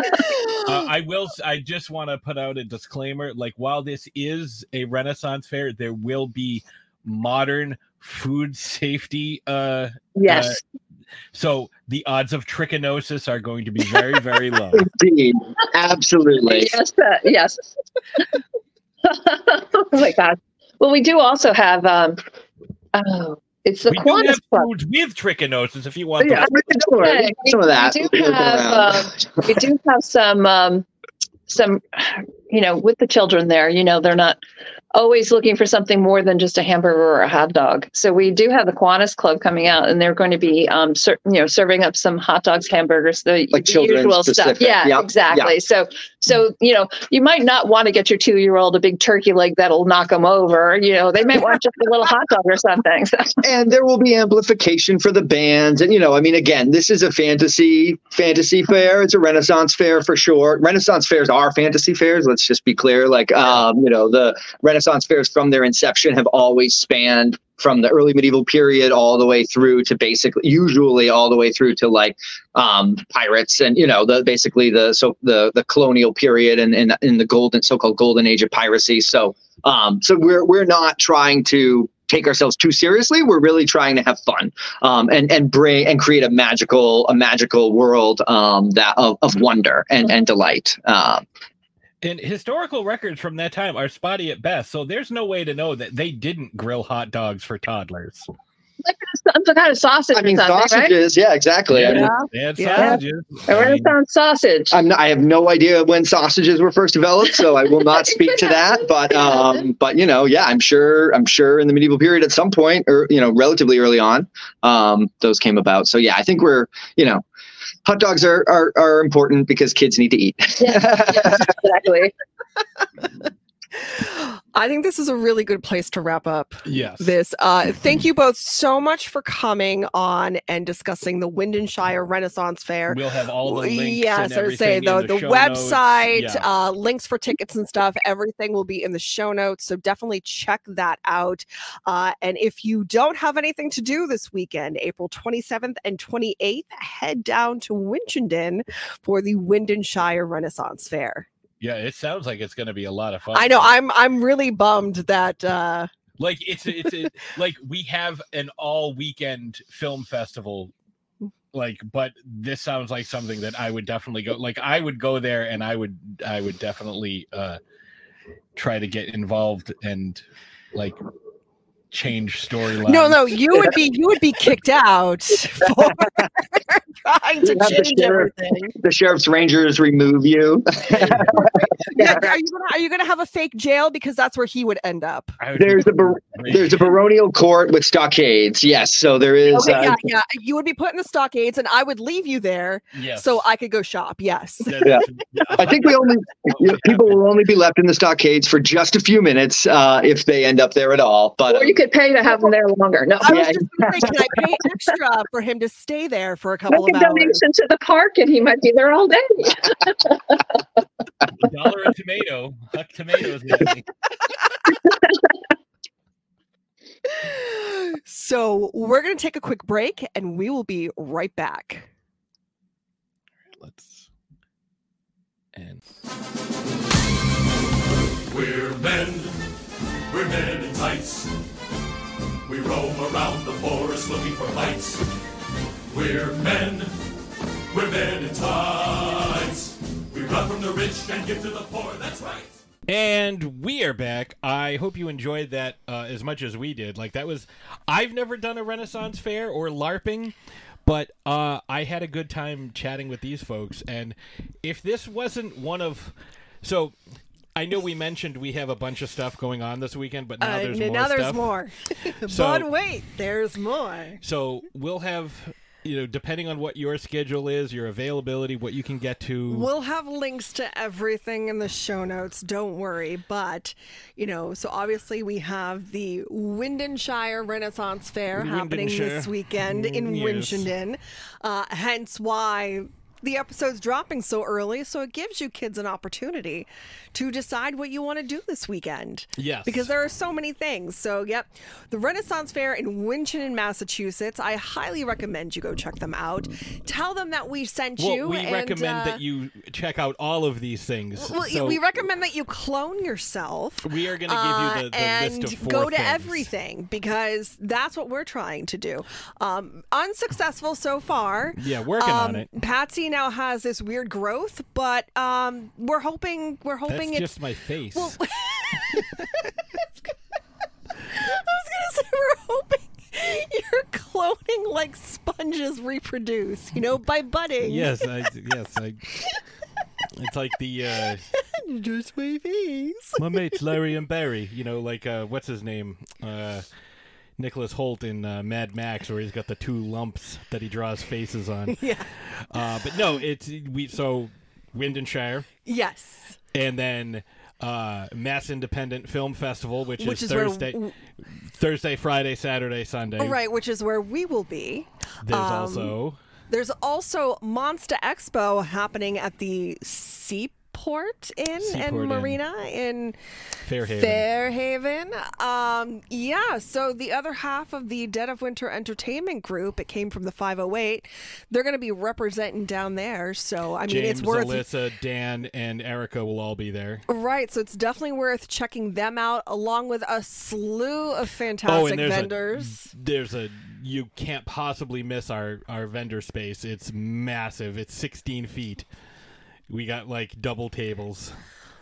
Uh, I will. s- I just want to put out a disclaimer. Like, while this is a Renaissance fair, there will be modern food safety. Uh, Yes. so the odds of trichinosis are going to be very, very low. Indeed. Absolutely. Yes. Uh, yes. Oh my God. Well, we do also have. Um, oh, it's the We do Kiwanis have Club. foods with trichinosis if you want. Yeah, those. don't worry. Okay. Some of that. We do have, um, we do have some, um, some, you know, with the children there, you know, they're not always looking for something more than just a hamburger or a hot dog. So we do have the Kiwanis Club coming out, and they're going to be, um, ser- you know, serving up some hot dogs, hamburgers, the, Like the children usual stuff. specific. Yeah, Yep, exactly. So, so you know, you might not want to get your two-year-old a big turkey leg that'll knock them over. You know, they might want just a little hot dog or something. So, And there will be amplification for the bands. And, you know, I mean, again, this is a fantasy fantasy fair. It's a Renaissance fair for sure. Renaissance fairs are fantasy fairs. Let's just be clear. Like, um, you know, the Renaissance fairs from their inception have always spanned from the early medieval period all the way through to basically, usually all the way through to like um, pirates and, you know, the basically the so the the colonial period and in, in the golden so-called golden age of piracy. So um, so we're we're not trying to take ourselves too seriously. We're really trying to have fun um, and and bring and create a magical a magical world um, that of, of wonder and and delight. Um, And historical records from that time are spotty at best. So there's no way to know that they didn't grill hot dogs for toddlers. I'm some kind of sausage. I mean, or something, sausages. Yeah, exactly. I mean, Yeah. They had Yeah. sausages. right? A Renaissance sausage. I'm not, I have no idea when sausages were first developed, so I will not speak to that. But um, but you know, yeah, I'm sure I'm sure in the medieval period at some point, or you know, relatively early on, um, those came about. So yeah, I think we're you know, hot dogs are are, are important because kids need to eat. Yeah, yeah, exactly. I think this is a really good place to wrap up Yes. this. Uh, thank you both so much for coming on and discussing the Windenshire Renaissance Fair. We'll have all the links. Yes, and I would say everything the, in the, the show website, notes. Yeah. uh, links for tickets and stuff, everything will be in the show notes. So definitely check that out. Uh, and if you don't have anything to do this weekend, April twenty-seventh and twenty-eighth, head down to Winchendon for the Windenshire Renaissance Fair. Yeah, it sounds like it's going to be a lot of fun. I know. I'm I'm really bummed that. Uh, Like it's it's a, like we have an all weekend film festival, like, but this sounds like something that I would definitely go. Like I would go there, and I would I would definitely uh, try to get involved and like change storylines. No, no, you would be you would be kicked out for trying to You have the change sheriff- everything. The sheriff's rangers remove you. Yeah, are you gonna are you gonna have a fake jail because that's where he would end up? I would be There's a bar- great. there's a baronial court with stockades. Yes, so there is. Okay, uh, yeah, yeah. You would be put in the stockades, and I would leave you there Yes. so I could go shop. Yes. Yeah, I think we only you know, people will only be left in the stockades for just a few minutes uh, if they end up there at all. But Or you could pay to have them there longer. No, I was Yeah. just gonna say, can I pay extra for him to stay there for a couple make of a hours? donation to the park, and he might be there all day. a dollar a tomato. Huck tomatoes. Maybe. So we're gonna take a quick break, and we will be right back. Let's and We're men, we're men in tights. We roam around the forest looking for fights. We're men, we're men in tights. We run from the rich and give to the poor, that's right. And we are back. I hope you enjoyed that uh, as much as we did. Like that was, I've never done a Renaissance fair or LARPing, but uh, I had a good time chatting with these folks. And if this wasn't one of, so I know we mentioned we have a bunch of stuff going on this weekend, but now Uh, there's n- more now there's stuff. more. So- But wait, there's more. So we'll have, you know, depending on what your schedule is, your availability, what you can get to. We'll have links to everything in the show notes. Don't worry. But, you know, so obviously we have the Windenshire Renaissance Fair happening Windenshire. this weekend in Mm, yes. Winchendon. Uh, hence why the episode's dropping so early. So it gives you kids an opportunity to decide what you want to do this weekend. Yes. Because there are so many things. So, yep, the Renaissance Fair in Winchendon, Massachusetts. I highly recommend you go check them out. Tell them that we sent well, you. we and, recommend uh, that you check out all of these things. Well, So we recommend that you clone yourself. we are going to give you the, the uh, and list of four go to things. everything because that's what we're trying to do. Um, unsuccessful so far. Yeah, working on Um, it. Patsy now has this weird growth, but um, we're hoping we're hoping That's it's. just my face. Well, I was gonna say we're hoping you're cloning like sponges reproduce, you know, by budding. yes, I, yes, I. It's like the uh, Just my face. my mates Larry and Barry. You know, like uh, what's his name? Uh, Nicholas Holt in uh, Mad Max, where he's got the two lumps that he draws faces on. Yeah. Uh, but no, it's we so Windenshire, Yes. and then uh, Mass Independent Film Festival, which, Which is, is where Thursday, w- Thursday, Friday, Saturday, Sunday. Oh, right, which is where we will be. There's Um, also There's also Monster Expo happening at the Seaport Inn Seaport and Inn. Marina in Fairhaven. Fairhaven. Um, yeah, so the other half of the Dead of Winter Entertainment Group, it came from the five oh eight. They're going to be representing down there. So, I mean, James, it's worth Alyssa, Dan, and Erica will all be there. Right, so it's definitely worth checking them out, along with a slew of fantastic there's vendors. A, there's a you can't possibly miss our our vendor space. It's massive. It's sixteen feet. We got like double tables.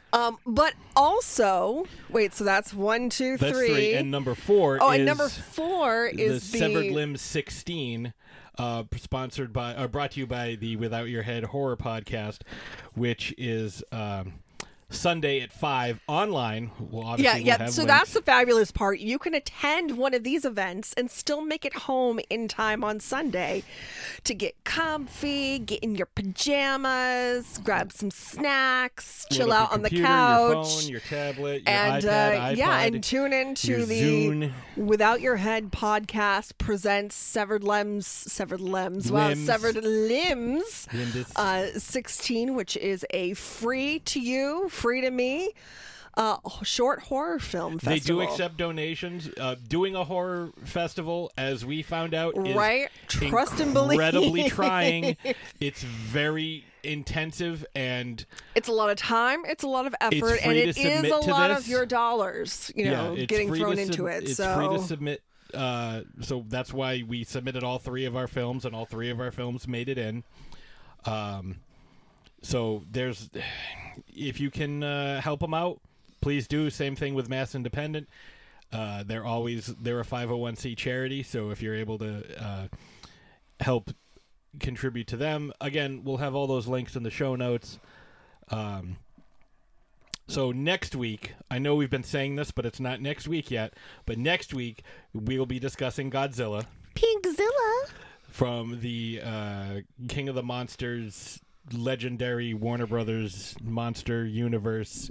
Um, but also, wait, so that's one, two, That's three. three. And number four oh, is and number four the is the, Severed Limbs sixteen, uh, sponsored by, or brought to you by the Without Your Head Horror Podcast, which is um, Sunday at five online. Well, obviously Yeah, we'll yeah. have So links. that's the fabulous part. You can attend one of these events and still make it home in time on Sunday to get comfy, get in your pajamas, grab some snacks, Load chill up out your on the computer, couch. your phone, your tablet, your and iPad, uh, iPod, yeah, and tune into your the Zune. Without Your Head podcast presents Severed Limbs, Severed Limbs, wow, Limbs. Severed Limbs, Limbus. uh, sixteen, which is a free to you, free to me, uh, short horror film festival. They do accept donations. Uh, doing a horror festival, as we found out, is Right? Trust and believe. incredibly trying. It's very intensive, and It's a lot of time, it's a lot of effort, and free it to is submit a to lot this. of your dollars, you know, yeah, it's getting free thrown to into sub- it. It's so free to submit. Uh, so that's why we submitted all three of our films, and all three of our films made it in. Um, so there's, if you can uh, help them out, please do. Same thing with Mass Independent. Uh, they're always they're a five oh one c charity, so if you're able to uh, help contribute to them, again, we'll have all those links in the show notes. Um, so next week, I know we've been saying this, but it's not next week yet. But next week we'll be discussing Godzilla Pinkzilla. from the uh, King of the Monsters, legendary Warner Brothers monster universe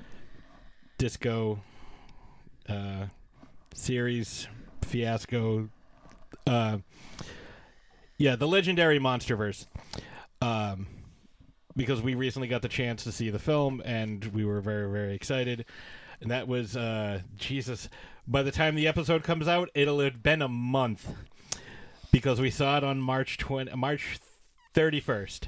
disco uh, series fiasco. Uh, yeah, the legendary Monsterverse. Um, because we recently got the chance to see the film, and we were very, very excited. And that was, uh, Jesus, by the time the episode comes out, it'll have been a month. Because we saw it on March twentieth, March thirty-first.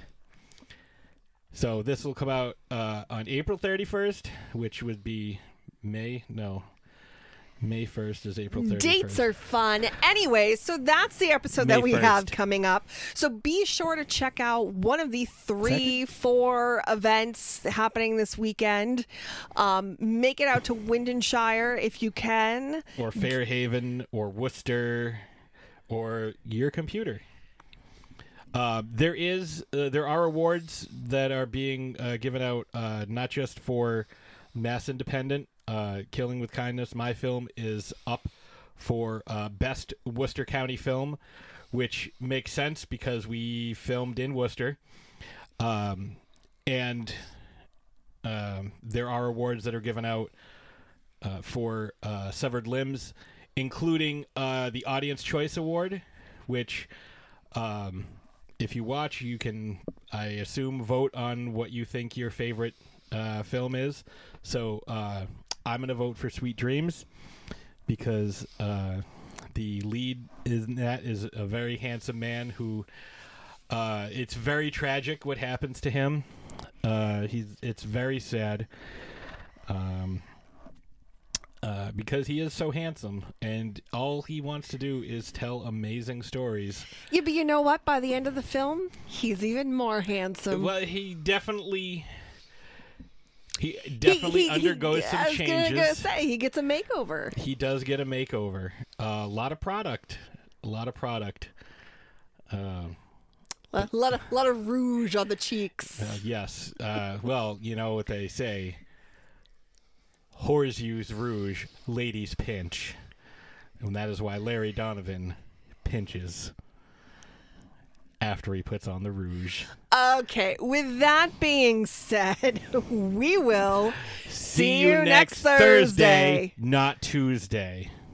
So this will come out uh, on April thirty-first, which would be May, no, May first is April thirty-first. Dates are fun. Anyway, so that's the episode that May we first. have coming up. So be sure to check out one of the three, four events happening this weekend. Um, make it out to Windenshire if you can. Or Fairhaven, or Worcester, or your computer. Uh, there is, uh, there are awards that are being uh, given out, uh, not just for Mass Independent. Uh, Killing with Kindness, my film, is up for uh, Best Worcester County Film, which makes sense because we filmed in Worcester. Um, and um, there are awards that are given out uh, for uh, Severed Limbs, including uh, the Audience Choice Award, which, um, if you watch, you can, I assume, vote on what you think your favorite uh, film is. So uh, I'm going to vote for Sweet Dreams because uh, the lead in that is a very handsome man who, uh, it's very tragic what happens to him. Uh, he's it's very sad. Um, Uh, because he is so handsome, and all he wants to do is tell amazing stories. Yeah, but you know what? By the end of the film, he's even more handsome. Well, he definitely, he definitely He- he- undergoes he, some I was gonna- changes. gonna say he gets a makeover. He does get a makeover. Uh, a lot of product, a lot of product. Uh, A lot of, lot of rouge on the cheeks. uh, yes. Uh, well, you know what they say. Whores use rouge, ladies pinch. And that is why Larry Donovan pinches after he puts on the rouge. Okay, with that being said, we will See, you next Thursday, not Tuesday.